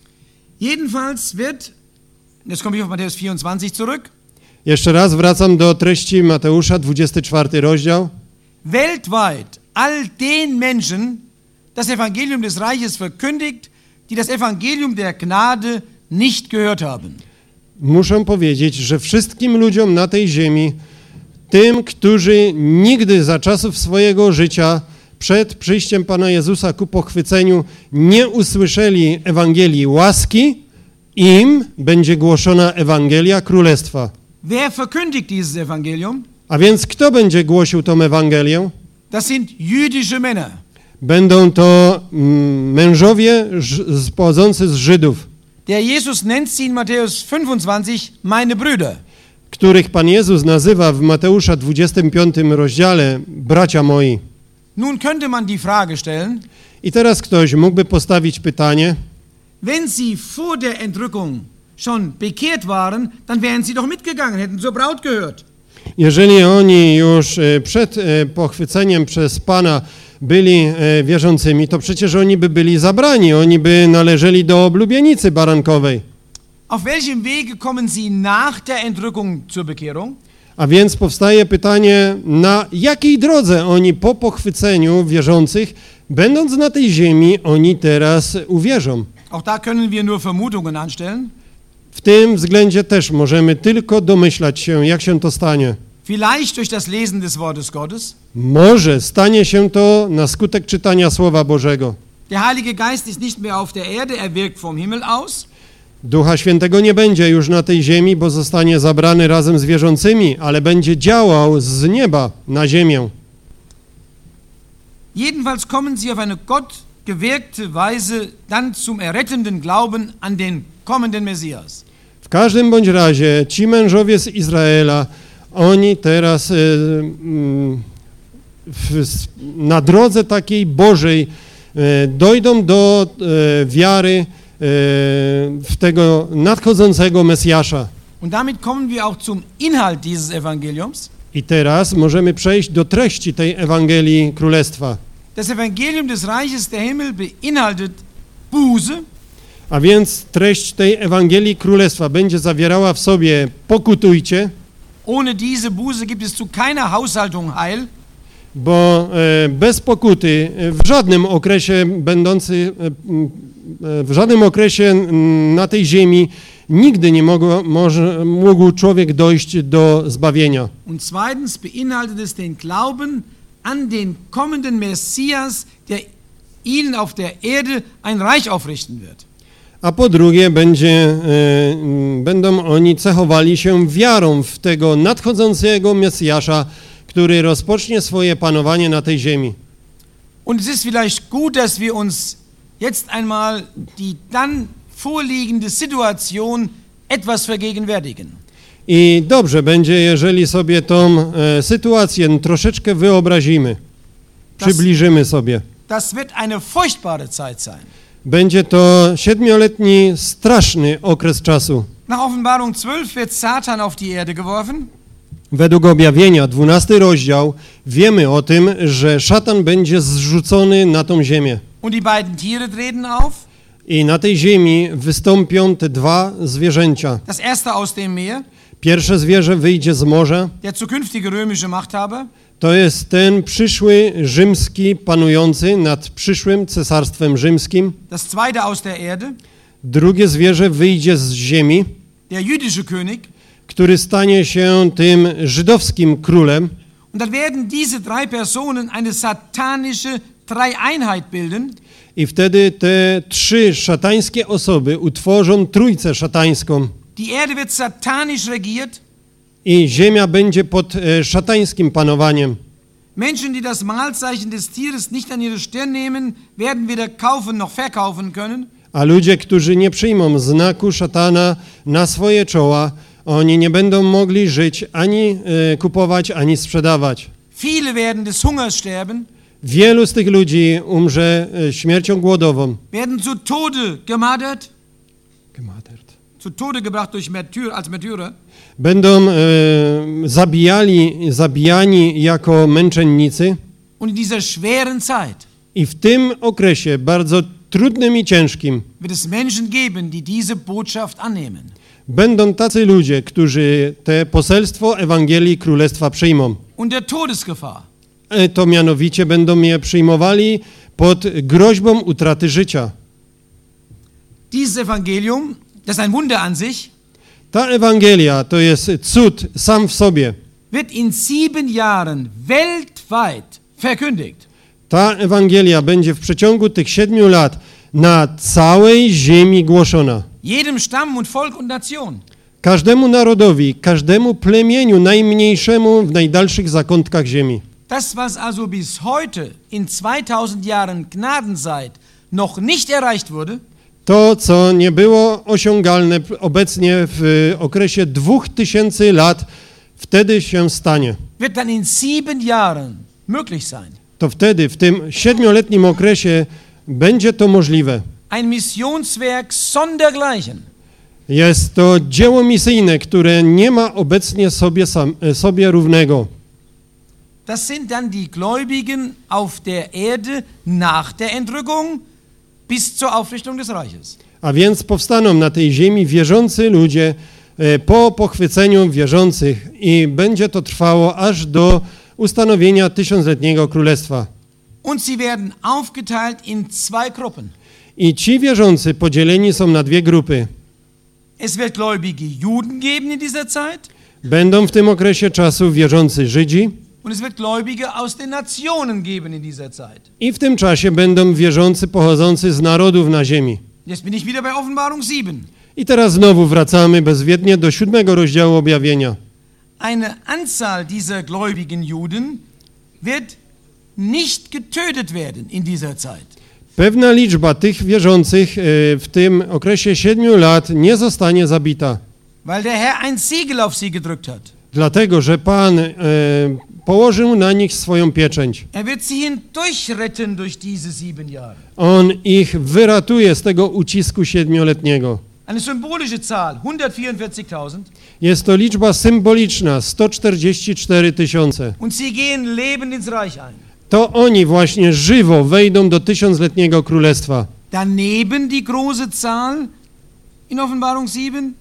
S1: Jedenfalls wird, jetzt komme ich auf Matthäus vierundzwanzig zurück,
S2: Jeszcze raz wracam do treści Mateusza, dwudziesty czwarty rozdział.
S1: weltweit all den Menschen das Evangelium des Reiches verkündigt, die das Evangelium der Gnade nicht gehört haben.
S2: Muszę powiedzieć, że wszystkim ludziom na tej ziemi, tym, którzy nigdy za czasów swojego życia przed przyjściem Pana Jezusa ku pochwyceniu nie usłyszeli Ewangelii łaski, im będzie głoszona Ewangelia Królestwa.
S1: Wer verkündigt dieses Evangelium?
S2: A więc kto będzie głosił tą Ewangelię?
S1: Das sind jüdische Männer.
S2: Będą to mm, mężowie ż- pochodzący z Żydów,
S1: Der Jesus nennt sie in Matthäus fünfundzwanzig meine Brüder.
S2: których Pan Jezus nazywa w Mateusza dwudziestym piątym rozdziale bracia moi.
S1: Nun könnte man die Frage stellen,
S2: I teraz ktoś mógłby postawić pytanie,
S1: wenn sie vor der Entrückung schon bekehrt waren, dann wären sie doch mitgegangen, hätten zur Braut gehört.
S2: jeżeli oni już e, przed e, pochwyceniem przez Pana byli e, wierzącymi, to przecież oni by byli zabrani, oni by należeli do oblubienicy barankowej.
S1: Auf welchem Wege kommen sie nach der Entrückung zur Bekehrung?
S2: A więc powstaje pytanie, na jakiej drodze oni po pochwyceniu wierzących, będąc na tej ziemi, oni teraz uwierzą.
S1: Auch da können wir nur Vermutungen anstellen.
S2: W tym względzie też możemy tylko domyślać się, jak się to stanie.
S1: Vielleicht durch das Lesen des Wortes Gottes.
S2: Może stanie się to na skutek czytania Słowa Bożego.
S1: Der Heilige Geist ist nicht mehr auf der Erde, er wirkt vom Himmel aus.
S2: Ducha Świętego nie będzie już na tej ziemi, bo zostanie zabrany razem z wierzącymi, ale będzie działał z nieba na ziemię.
S1: Jedenfalls kommen sie auf eine gottgewirkte Weise dann zum errettenden Glauben an den kommenden Messias.
S2: W każdym bądź razie ci mężowie z Izraela, oni teraz y, y, w, na drodze takiej Bożej y, dojdą do y, wiary w tego nadchodzącego Mesjasza.
S1: Und damit kommen wir auch zum Inhalt dieses Evangeliums.
S2: I teraz możemy przejść do treści tej Ewangelii Królestwa.
S1: Das Evangelium des Reiches der Himmel beinhaltet Buße,
S2: A więc treść tej Ewangelii Królestwa będzie zawierała w sobie pokutujcie,
S1: ohne diese Buße gibt es zu keiner Haushaltung Heil.
S2: bo e, bez pokuty e, w żadnym okresie będący, e, e, w żadnym okresie m, na tej ziemi nigdy nie mogło, może, mógł człowiek dojść do zbawienia.
S1: Und zweitens beinhaltet es den Glauben an den kommenden Messias, der ihnen auf der Erde ein Reich aufrichten wird.
S2: A po drugie będzie, e, m, będą oni cechowali się wiarą w tego nadchodzącego Mesjasza, który rozpocznie swoje panowanie na tej ziemi.
S1: Und es ist vielleicht gut, dass wir uns jetzt einmal die dann vorliegende Situation etwas vergegenwärtigen.
S2: I dobrze będzie, jeżeli sobie tą e, sytuację troszeczkę wyobrazimy,
S1: Das-
S2: przybliżymy sobie.
S1: Das wird eine furchtbare Zeit sein.
S2: Będzie to siedmioletni, straszny okres czasu.
S1: Nach Offenbarung zwölf wird Satan auf die Erde geworfen.
S2: Według objawienia, dwunasty rozdział, wiemy o tym, że szatan będzie zrzucony na tą ziemię.
S1: Und die beiden Tiere treten auf.
S2: I na tej ziemi wystąpią te dwa zwierzęcia.
S1: Das erste aus dem Meer,
S2: Pierwsze zwierzę wyjdzie z morza.
S1: der zukünftige römische Machthaber.
S2: To jest ten przyszły rzymski panujący nad przyszłym cesarstwem rzymskim.
S1: Das zweite aus der Erde,
S2: Drugie zwierzę wyjdzie z ziemi,
S1: der jüdische König.
S2: który stanie się tym żydowskim królem.
S1: Und dann werden diese drei Personen eine satanische Dreieinheit bilden.
S2: I wtedy te trzy szatańskie osoby utworzą trójcę szatańską.
S1: Die Erde wird satanisch regiert.
S2: I ziemia będzie pod e, szatańskim panowaniem.
S1: Menschen, die das Mahlzeichen des Tieres nicht an ihre Stirn nehmen, werden weder kaufen noch verkaufen können.
S2: A ludzie, którzy nie przyjmą znaku szatana na swoje czoła, oni nie będą mogli żyć, ani e, kupować, ani sprzedawać.
S1: Viele werden des Hungers sterben,
S2: Wielu z tych ludzi umrze e, śmiercią głodową.
S1: werden zu Tode gemartert,
S2: Gemartert.
S1: zu Tode gebracht durch Märtyr, als Märtyrer.
S2: Będą e, zabijali, zabijani jako męczennicy.
S1: Und in dieser schweren Zeit
S2: I w tym okresie, bardzo trudnym i ciężkim,
S1: wird es Menschen geben, die diese Botschaft annehmen.
S2: będą tacy ludzie, którzy te poselstwo Ewangelii Królestwa przyjmą.
S1: Und der Todesgefahr.
S2: E, To mianowicie będą je przyjmowali pod groźbą utraty życia.
S1: Dieses Evangelium, das ist ein Wunder an sich,
S2: Ta Ewangelia to jest cud sam w sobie.
S1: wird in sieben Jahren weltweit verkündigt.
S2: Ta Ewangelia będzie w przeciągu tych siedmiu lat na całej ziemi głoszona.
S1: Jedem Stamm und Volk und Nation.
S2: Każdemu narodowi, każdemu plemieniu najmniejszemu w najdalszych zakątkach ziemi.
S1: Das, was also bis heute in zweitausend Jahren Gnadenzeit noch nicht erreicht wurde,
S2: To, co nie było osiągalne obecnie w okresie dwóch tysięcy lat, wtedy się stanie.
S1: wird dann in sieben Jahren möglich sein.
S2: To wtedy, w tym siedmioletnim okresie, będzie to możliwe.
S1: Ein Missionswerk sondergleichen.
S2: Jest to dzieło misyjne, które nie ma obecnie sobie, sam, sobie równego.
S1: Das sind dann die Gläubigen auf der Erde nach der Entrückung bis zur Aufrichtung des Reiches.
S2: A więc powstaną na tej ziemi wierzący ludzie e, po pochwyceniu wierzących i będzie to trwało aż do ustanowienia tysiącletniego królestwa.
S1: Und sie werden aufgeteilt in zwei Gruppen.
S2: I ci wierzący podzieleni są na dwie grupy.
S1: Es wird gläubige Juden geben in dieser Zeit
S2: Będą w tym okresie czasu wierzący Żydzi
S1: und es wird Gläubige aus den Nationen geben in dieser Zeit.
S2: i w tym czasie będą wierzący pochodzący z narodów na ziemi.
S1: Jetzt bin ich wieder bei Offenbarung sieben.
S2: I teraz znowu wracamy bezwiednie do siódmego rozdziału objawienia.
S1: Eine Anzahl dieser gläubigen Juden wird nicht getötet werden in dieser Zeit.
S2: Pewna liczba tych wierzących e, w tym okresie siedmiu lat nie zostanie zabita.
S1: Weil der Herr ein Siegel auf sie gedrückt hat.
S2: Dlatego, że Pan e, położył na nich swoją pieczęć.
S1: Er wird sie hindurchretten durch diese sieben Jahre.
S2: On ich wyratuje z tego ucisku siedmioletniego.
S1: Eine symbolische Zahl, hundertvierundvierzigtausend.
S2: Jest to liczba symboliczna, sto czterdzieści cztery tysiące.
S1: Und sie gehen lebend ins Reich ein.
S2: To oni właśnie żywo wejdą do tysiącletniego królestwa.
S1: Daneben die große Zahl in Offenbarung sieben,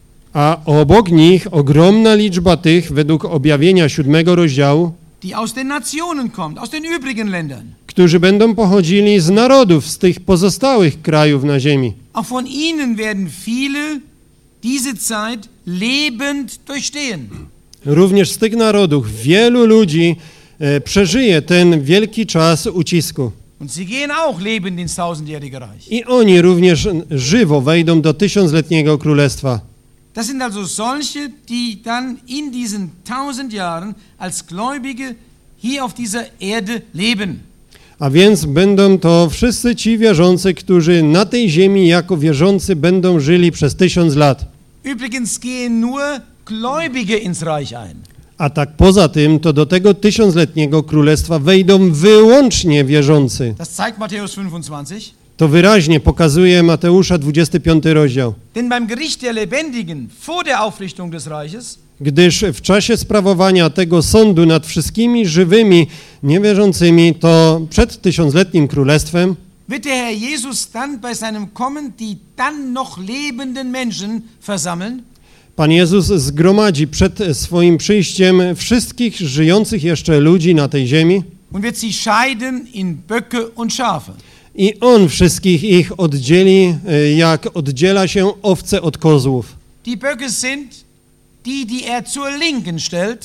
S2: A obok nich ogromna liczba tych, według objawienia siódmego rozdziału,
S1: die aus den Nationen kommt, aus den übrigen Ländern.
S2: którzy będą pochodzili z narodów, z tych pozostałych krajów na ziemi.
S1: Auch von ihnen werden viele diese Zeit lebend durchstehen.
S2: Również z tych narodów wielu ludzi e, przeżyje ten wielki czas ucisku.
S1: Und sie gehen auch lebend ins tausendjährige Reich.
S2: I oni również żywo wejdą do tysiącletniego królestwa.
S1: Das sind also solche, die dann in diesen tausend Jahren als Gläubige hier auf dieser Erde leben.
S2: A więc będą to wszyscy ci wierzący, którzy na tej ziemi jako wierzący będą żyli przez tysiąc lat.
S1: Übrigens gehen nur Gläubige ins Reich ein.
S2: A tak poza tym, to do tego tysiącletniego królestwa wejdą wyłącznie wierzący.
S1: Das zeigt Matthäus fünfundzwanzig.
S2: To wyraźnie pokazuje Mateusza dwudziesty piąty rozdział.
S1: Denn beim Gericht der Lebendigen vor der Aufrichtung des Reiches
S2: Gdyż w czasie sprawowania tego sądu nad wszystkimi żywymi, niewierzącymi, to przed tysiącletnim królestwem,
S1: wird der Herr Jesus dann bei seinem Kommen die dann noch lebenden Menschen versammeln
S2: Pan Jezus zgromadzi przed swoim przyjściem wszystkich żyjących jeszcze ludzi na tej ziemi
S1: und wird sie scheiden in Böcke und Schafe.
S2: i On wszystkich ich oddzieli, jak oddziela się owce od kozłów.
S1: Die Böcke sind die, die er zur Linken stellt,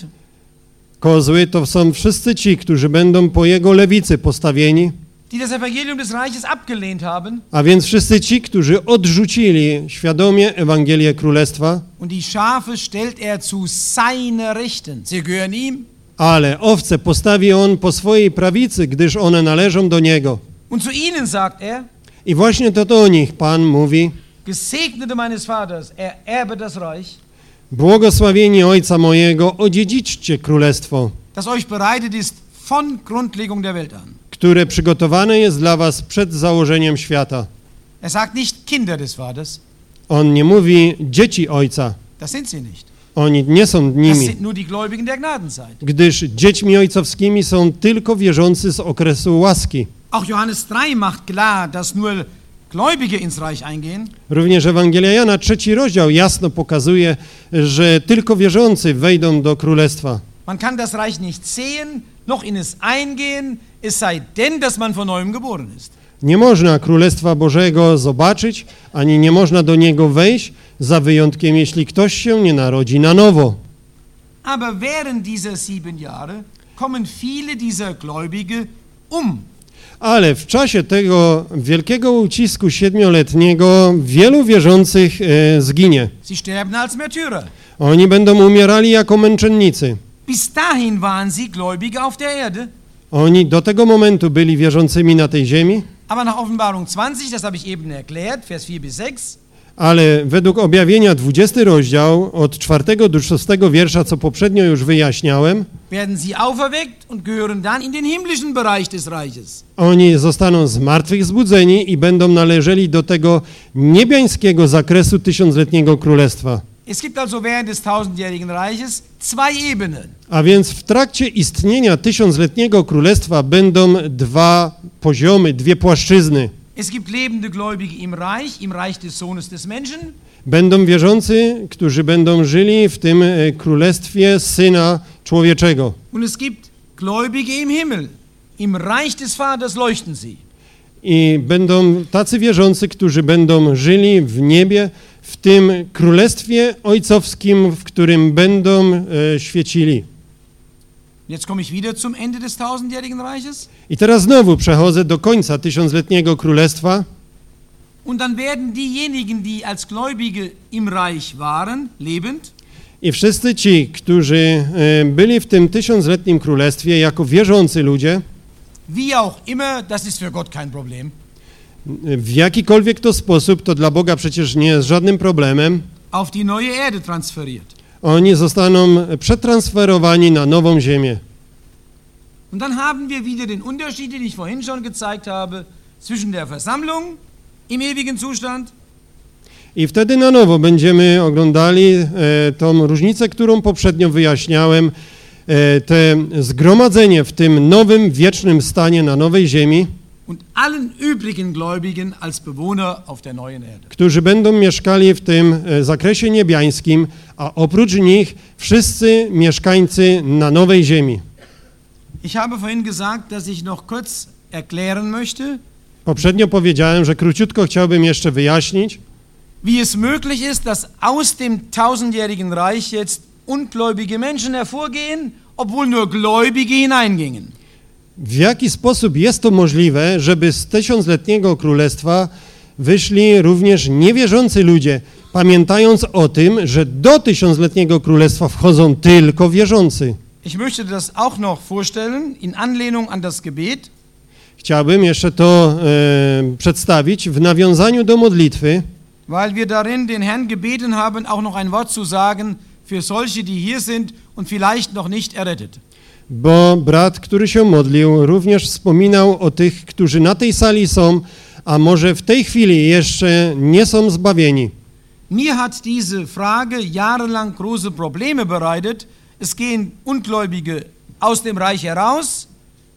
S2: Kozły to są wszyscy ci, którzy będą po Jego lewicy postawieni,
S1: die das Evangelium des Reiches abgelehnt haben,
S2: a więc wszyscy ci, którzy odrzucili świadomie Ewangelię Królestwa,
S1: und die Schafe stellt er zu seiner Rechten. Sie gehören ihm.
S2: ale owce postawi On po swojej prawicy, gdyż one należą do Niego.
S1: Und zu ihnen sagt er,
S2: I właśnie to do nich Pan mówi:
S1: Gesegnete meines Vaters, ererbe das Reich,
S2: błogosławieni Ojca mojego, odziedziczcie królestwo,
S1: das euch bereitet ist von Grundlegung der Welt an.
S2: które przygotowane jest dla was przed założeniem świata.
S1: Er sagt nicht Kinder des Vaters,
S2: On nie mówi dzieci Ojca.
S1: das sind sie nicht.
S2: Oni nie są
S1: Das
S2: nimi,
S1: sind nur die Gläubigen der Gnadenzeit.
S2: gdyż dziećmi ojcowskimi są tylko wierzący z okresu łaski.
S1: Auch Johannes drei macht klar, dass nur Gläubige ins Reich eingehen.
S2: Również Ewangelia Jana, trzeci rozdział, jasno pokazuje, że tylko wierzący wejdą do królestwa.
S1: Man kann das Reich nicht sehen, noch in es eingehen, es sei denn, dass man von neuem geboren ist.
S2: Nie można Królestwa Bożego zobaczyć, ani nie można do niego wejść, za wyjątkiem, jeśli ktoś się nie narodzi na nowo.
S1: Aber während dieser sieben Jahre kommen viele dieser Gläubige um.
S2: Ale w czasie tego wielkiego ucisku siedmioletniego wielu wierzących e, zginie.
S1: Sie sterben als Märtyrer.
S2: Oni będą umierali jako męczennicy.
S1: Bis dahin waren sie Gläubige auf der Erde.
S2: Oni do tego momentu byli wierzącymi na tej ziemi,
S1: Aber nach Offenbarung zwanzig, das habe ich eben erklärt, Vers vier bis sechs,
S2: ale według objawienia dwudziesty rozdział od czwartego do szóstego wiersza, co poprzednio już wyjaśniałem,
S1: werden sie auferweckt und gehören dann in den himmlischen Bereich des Reiches.
S2: oni zostaną z martwych zbudzeni i będą należeli do tego niebiańskiego zakresu tysiącletniego królestwa.
S1: Es gibt also während des tausendjährigen Reiches zwei Ebenen.
S2: A więc w trakcie istnienia tysiącletniego królestwa będą dwa poziomy, dwie płaszczyzny.
S1: Es gibt lebende Gläubige im Reich, im Reich des Sohnes des Menschen.
S2: Będą wierzący, którzy będą żyli w tym e, królestwie Syna Człowieczego.
S1: Und es gibt Gläubige im Himmel. Im Reich des Vaters leuchten sie.
S2: I będą tacy wierzący, którzy będą żyli w niebie, w tym królestwie ojcowskim, w którym będą e, świecili.
S1: Jetzt komme ich wieder zum Ende des tausendjährigen Reiches.
S2: I teraz znowu przechodzę do końca tysiącletniego królestwa.
S1: Und dann werden diejenigen, die als Gläubige im Reich waren, lebend,
S2: I wszyscy ci, którzy e, byli w tym tysiącletnim królestwie jako wierzący ludzie,
S1: wie auch immer, das ist für Gott kein Problem,
S2: w jakikolwiek to sposób, to dla Boga przecież nie jest żadnym problemem,
S1: auf die neue Erde transferiert.
S2: oni zostaną przetransferowani na nową ziemię.
S1: Und dann haben wir wieder den Unterschied, den ich vorhin schon gezeigt habe, zwischen der Versammlung im ewigen Zustand
S2: I wtedy na nowo będziemy oglądali e, tą różnicę, którą poprzednio wyjaśniałem, e, te zgromadzenie w tym nowym, wiecznym stanie na nowej ziemi,
S1: und allen übrigen Gläubigen als Bewohner auf der neuen Erde.
S2: którzy będą mieszkali w tym e, zakresie niebiańskim, a oprócz nich wszyscy mieszkańcy na nowej ziemi.
S1: Ich habe vorhin gesagt, dass ich noch kurz erklären möchte,
S2: Poprzednio powiedziałem, że króciutko chciałbym jeszcze wyjaśnić,
S1: wie es möglich ist, dass aus dem tausendjährigen Reich jetzt ungläubige Menschen hervorgehen, obwohl nur Gläubige hineingingen.
S2: w jaki sposób jest to możliwe, żeby z tysiącletniego królestwa wyszli również niewierzący ludzie, pamiętając o tym, że do tysiącletniego królestwa wchodzą tylko wierzący.
S1: Ich möchte das auch noch vorstellen, in Anlehnung an das Gebet.
S2: Chciałbym jeszcze to e, przedstawić w nawiązaniu do modlitwy,
S1: Weil wir darin den Herrn gebeten haben, auch noch ein Wort zu sagen für solche, die hier sind und vielleicht noch nicht errettet.
S2: bo brat, który się modlił, również wspominał o tych, którzy na tej sali są, a może w tej chwili jeszcze nie są zbawieni.
S1: Mir hat diese Frage jahrelang große Probleme bereitet. Es gehen Ungläubige aus dem Reich heraus,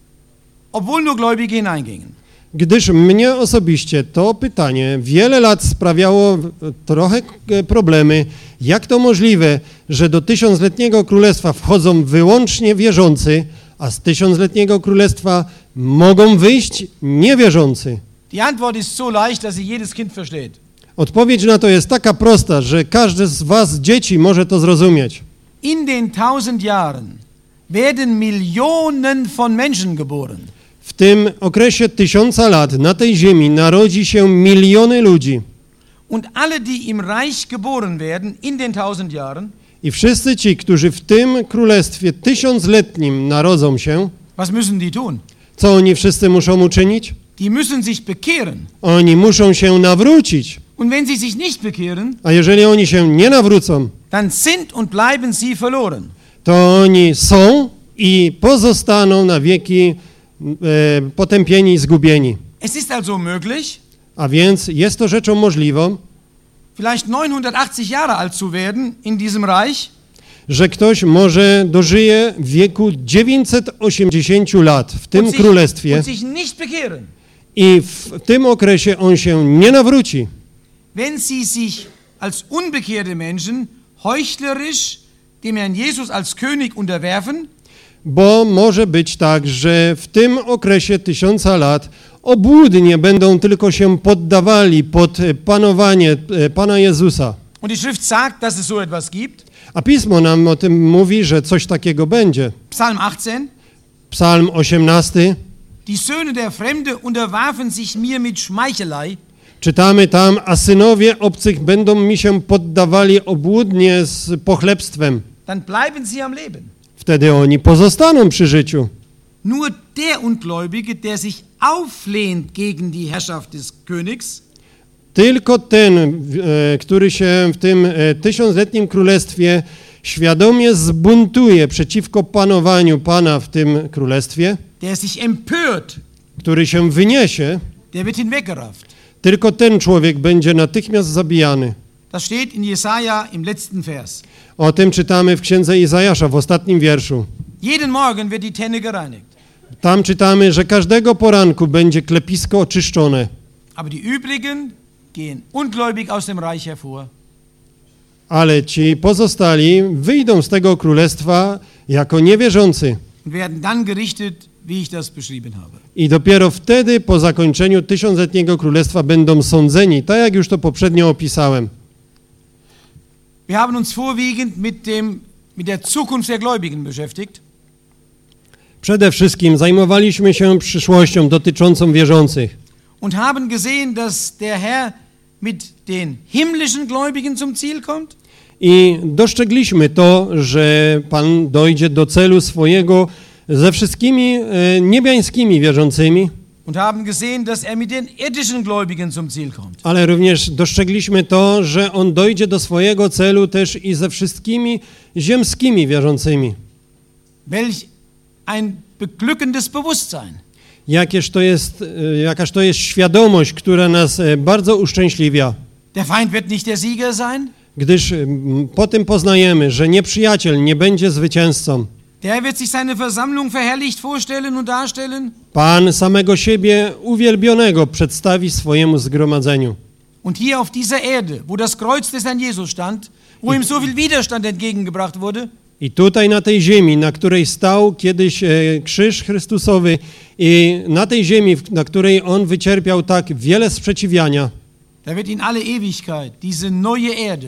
S1: obwohl nur Gläubige hineingingen.
S2: Gdyż mnie osobiście to pytanie wiele lat sprawiało trochę problemy, jak to możliwe, że do tysiącletniego królestwa wchodzą wyłącznie wierzący, a z tysiącletniego królestwa mogą wyjść niewierzący.
S1: Die Antwort ist so leicht, dass sie jedes Kind versteht.
S2: Odpowiedź na to jest taka prosta, że każdy z was, dzieci, może to zrozumieć.
S1: In den tausend Jahren werden Millionen von Menschen geboren.
S2: W tym okresie tysiąca lat na tej ziemi narodzi się miliony ludzi.
S1: Und alle, die im Reich geboren werden, in den tausend Jahren,
S2: I wszyscy ci, którzy w tym królestwie tysiącletnim narodzą się,
S1: was müssen die tun?
S2: co oni wszyscy muszą uczynić?
S1: Die müssen sich bekehren.
S2: Oni muszą się nawrócić.
S1: Und wenn sie sich nicht bekehren,
S2: A jeżeli oni się nie nawrócą,
S1: dann sind und bleiben sie verloren.
S2: to oni są i pozostaną na wieki e, potępieni i zgubieni.
S1: Es ist also möglich,
S2: A więc jest to rzeczą możliwą,
S1: vielleicht neunhundertachtzig Jahre alt zu werden in diesem Reich
S2: że ktoś może dożyje w wieku dziewięćset osiemdziesiąt lat w tym
S1: und sich,
S2: królestwie
S1: und sich nicht bekehren.
S2: i w tym okresie on się nie nawróci.
S1: Wenn sie sich als unbekehrte Menschen heuchlerisch dem Herrn Jesus als König unterwerfen,
S2: Bo może być tak, że w tym okresie tysiąca lat obłudnie będą tylko się poddawali pod panowanie Pana Jezusa.
S1: und die Schrift sagt, dass es so etwas gibt,
S2: A Pismo nam o tym mówi, że coś takiego będzie.
S1: Psalm achtzehn,
S2: Psalm osiemnasty,
S1: die Söhne der Fremde unterwarfen sich mir mit Schmeichelei,
S2: czytamy tam, a synowie obcych będą mi się poddawali obłudnie z pochlebstwem.
S1: dann bleiben sie am Leben.
S2: Wtedy oni pozostaną przy życiu.
S1: Nur der Ungläubige, der sich auflehnt gegen die Herrschaft des Königs,
S2: Tylko ten, e, który się w tym e, tysiącletnim królestwie świadomie zbuntuje przeciwko panowaniu Pana w tym królestwie,
S1: der sich empört,
S2: który się wyniesie,
S1: der wird hinweggerafft.
S2: tylko ten człowiek będzie natychmiast zabijany.
S1: Das steht in Jesaja im letzten Vers.
S2: O tym czytamy w księdze Izajasza w ostatnim wierszu.
S1: Jeden Morgen wird die Tenne gereinigt,
S2: Tam czytamy, że każdego poranku będzie klepisko oczyszczone,
S1: aber die übrigen gehen ungläubig aus dem Reich hervor.
S2: ale ci pozostali wyjdą z tego królestwa jako niewierzący.
S1: Und werden dann gerichtet, wie ich das beschrieben habe.
S2: I dopiero wtedy, po zakończeniu tysiącletniego królestwa, będą sądzeni, tak jak już to poprzednio opisałem.
S1: Wir haben uns vorwiegend mit, dem, mit der Zukunft der Gläubigen beschäftigt.
S2: Przede wszystkim zajmowaliśmy się przyszłością dotyczącą wierzących
S1: Und haben gesehen, dass der Herr mit den himmlischen Gläubigen zum Ziel kommt
S2: i dostrzegliśmy to, że Pan dojdzie do celu swojego ze wszystkimi e, niebiańskimi wierzącymi,
S1: und haben gesehen, dass er mit den irdischen Gläubigen zum Ziel kommt.
S2: ale również dostrzegliśmy to, że On dojdzie do swojego celu też i ze wszystkimi ziemskimi wierzącymi.
S1: Welch ein beglückendes Bewusstsein.
S2: Jakież to jest, e, jakaż to jest świadomość, która nas e, bardzo uszczęśliwia,
S1: Der Feind wird nicht der Sieger sein,
S2: gdyż m, po tym poznajemy, że nieprzyjaciel nie będzie zwycięzcą.
S1: der wird sich seine Versammlung verherrlicht vorstellen und darstellen
S2: Pan samego siebie uwielbionego przedstawi swojemu zgromadzeniu.
S1: und hier auf dieser Erde, wo das Kreuz des Herrn Jesus stand, wo ihm so viel Widerstand entgegengebracht wurde,
S2: I tutaj na tej ziemi, na której stał kiedyś e, krzyż Chrystusowy i na tej ziemi, w- na której On wycierpiał tak wiele sprzeciwiania,
S1: da wird in alle Ewigkeit diese neue Erde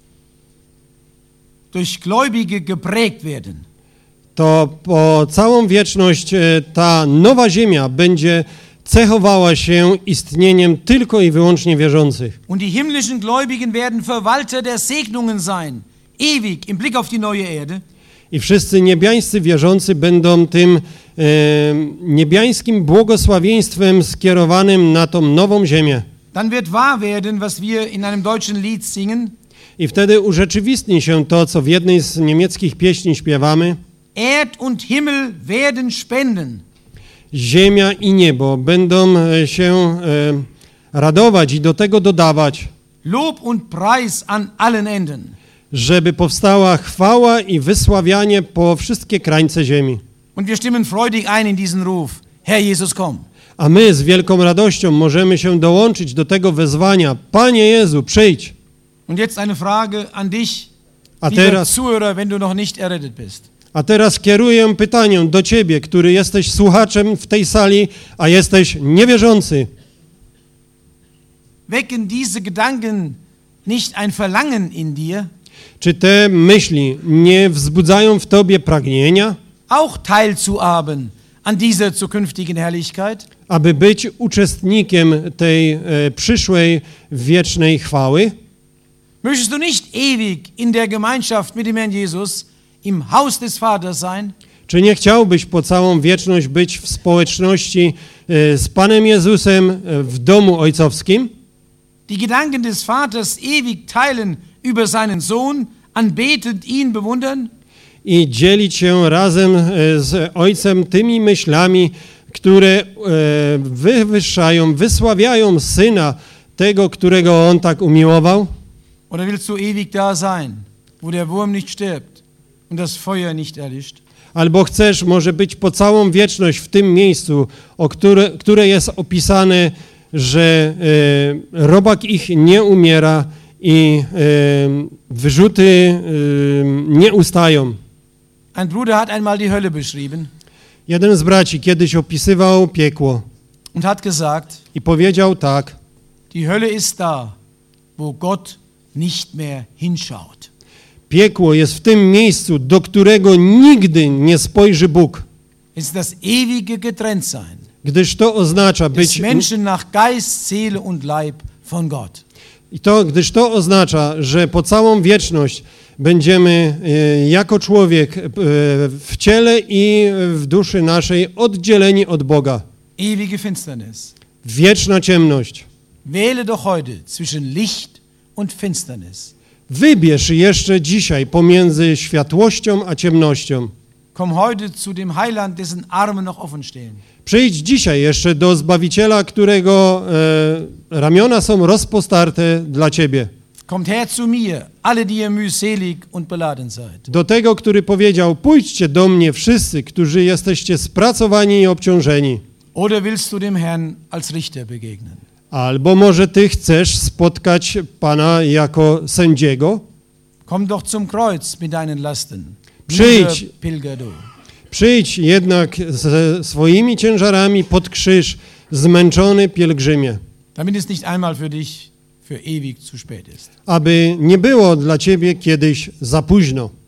S1: durch Gläubige geprägt werden.
S2: to po całą wieczność e, ta nowa ziemia będzie cechowała się istnieniem tylko i wyłącznie wierzących.
S1: Und die himmlischen Gläubigen werden Verwalter der Segnungen sein, ewig im Blick auf die neue Erde.
S2: I wszyscy niebiańscy wierzący będą tym e, niebiańskim błogosławieństwem skierowanym na tą nową ziemię.
S1: Dann wird wahr werden, was wir in einem deutschen Lied singen.
S2: I wtedy urzeczywistni się to, co w jednej z niemieckich pieśni śpiewamy.
S1: Erd und Himmel werden spenden.
S2: Ziemia i niebo będą e, się e, radować i do tego dodawać,
S1: Lob und Preis an allen Enden.
S2: żeby powstała chwała i wysławianie po wszystkie krańce ziemi.
S1: Und wir stimmen freudig ein in diesen Ruf. Herr Jesus, komm.
S2: A my z wielką radością możemy się dołączyć do tego wezwania. Panie Jezu, przyjdź.
S1: Und jetzt eine Frage an dich,
S2: A
S1: lieber
S2: teraz,
S1: Zuhörer, wenn du noch nicht errettet bist.
S2: a teraz kieruję pytanie do Ciebie, który jesteś słuchaczem w tej sali, a jesteś niewierzący.
S1: Wecken diese Gedanken nicht ein Verlangen in dir,
S2: Czy te myśli nie wzbudzają w Tobie pragnienia,
S1: auch teilzuhaben an dieser zukünftigen Herrlichkeit?
S2: aby być uczestnikiem tej e, przyszłej wiecznej chwały?
S1: Möchtest du nicht ewig in der Gemeinschaft mit dem Herrn Jesus im Haus des Vaters sein?
S2: Czy nie chciałbyś po całą wieczność być w społeczności e, z Panem Jezusem e, w domu ojcowskim?
S1: Die Gedanken des Vaters ewig teilen über seinen Sohn, anbetend ihn bewundern?
S2: I dzielić się razem e, z Ojcem tymi myślami, które e, wywyższają, wysławiają Syna, tego, którego On tak umiłował?
S1: Oder willst du ewig da sein, wo der Wurm nicht stirbt und das Feuer nicht erlischt?
S2: Albo chcesz może być po całą wieczność w tym miejscu, o które, które jest opisane, że e, robak ich nie umiera i e, wyrzuty e, nie ustają.
S1: Ein Bruder hat einmal die Hölle beschrieben
S2: Jeden z braci kiedyś opisywał piekło
S1: und hat gesagt,
S2: i powiedział tak:
S1: die Hölle ist da, wo Gott nicht mehr hinschaut.
S2: piekło jest w tym miejscu, do którego nigdy nie spojrzy Bóg,
S1: Es ist das ewige Getrenntsein
S2: gdyż to oznacza
S1: des
S2: być
S1: Menschen nach Geist, Seele und Leib von Gott.
S2: i to, gdyż to oznacza, że po całą wieczność będziemy e, jako człowiek e, w ciele i w duszy naszej oddzieleni od Boga.
S1: Ewige Finsternis.
S2: Wieczna ciemność.
S1: Wähle doch heute zwischen Licht und Finsternis.
S2: Wybierz jeszcze dzisiaj pomiędzy światłością a ciemnością.
S1: Komm heute zu dem Heiland, dessen Arme noch offen stehen.
S2: Przyjdź dzisiaj jeszcze do Zbawiciela, którego e, ramiona są rozpostarte dla Ciebie.
S1: Kommt her zu mir, alle die ihr mühselig und beladen seid.
S2: Do tego, który powiedział: pójdźcie do mnie wszyscy, którzy jesteście spracowani i obciążeni.
S1: Oder willst du dem Herrn als Richter begegnen?
S2: Albo może Ty chcesz spotkać Pana jako sędziego?
S1: Komm doch zum Kreuz mit deinen Lasten.
S2: Przyjdź.
S1: Müde Pilger du.
S2: Przyjdź jednak ze swoimi ciężarami pod krzyż, zmęczony pielgrzymie,
S1: Damit es nicht einmal für dich für ewig zu spät ist.
S2: aby nie było dla Ciebie kiedyś za późno.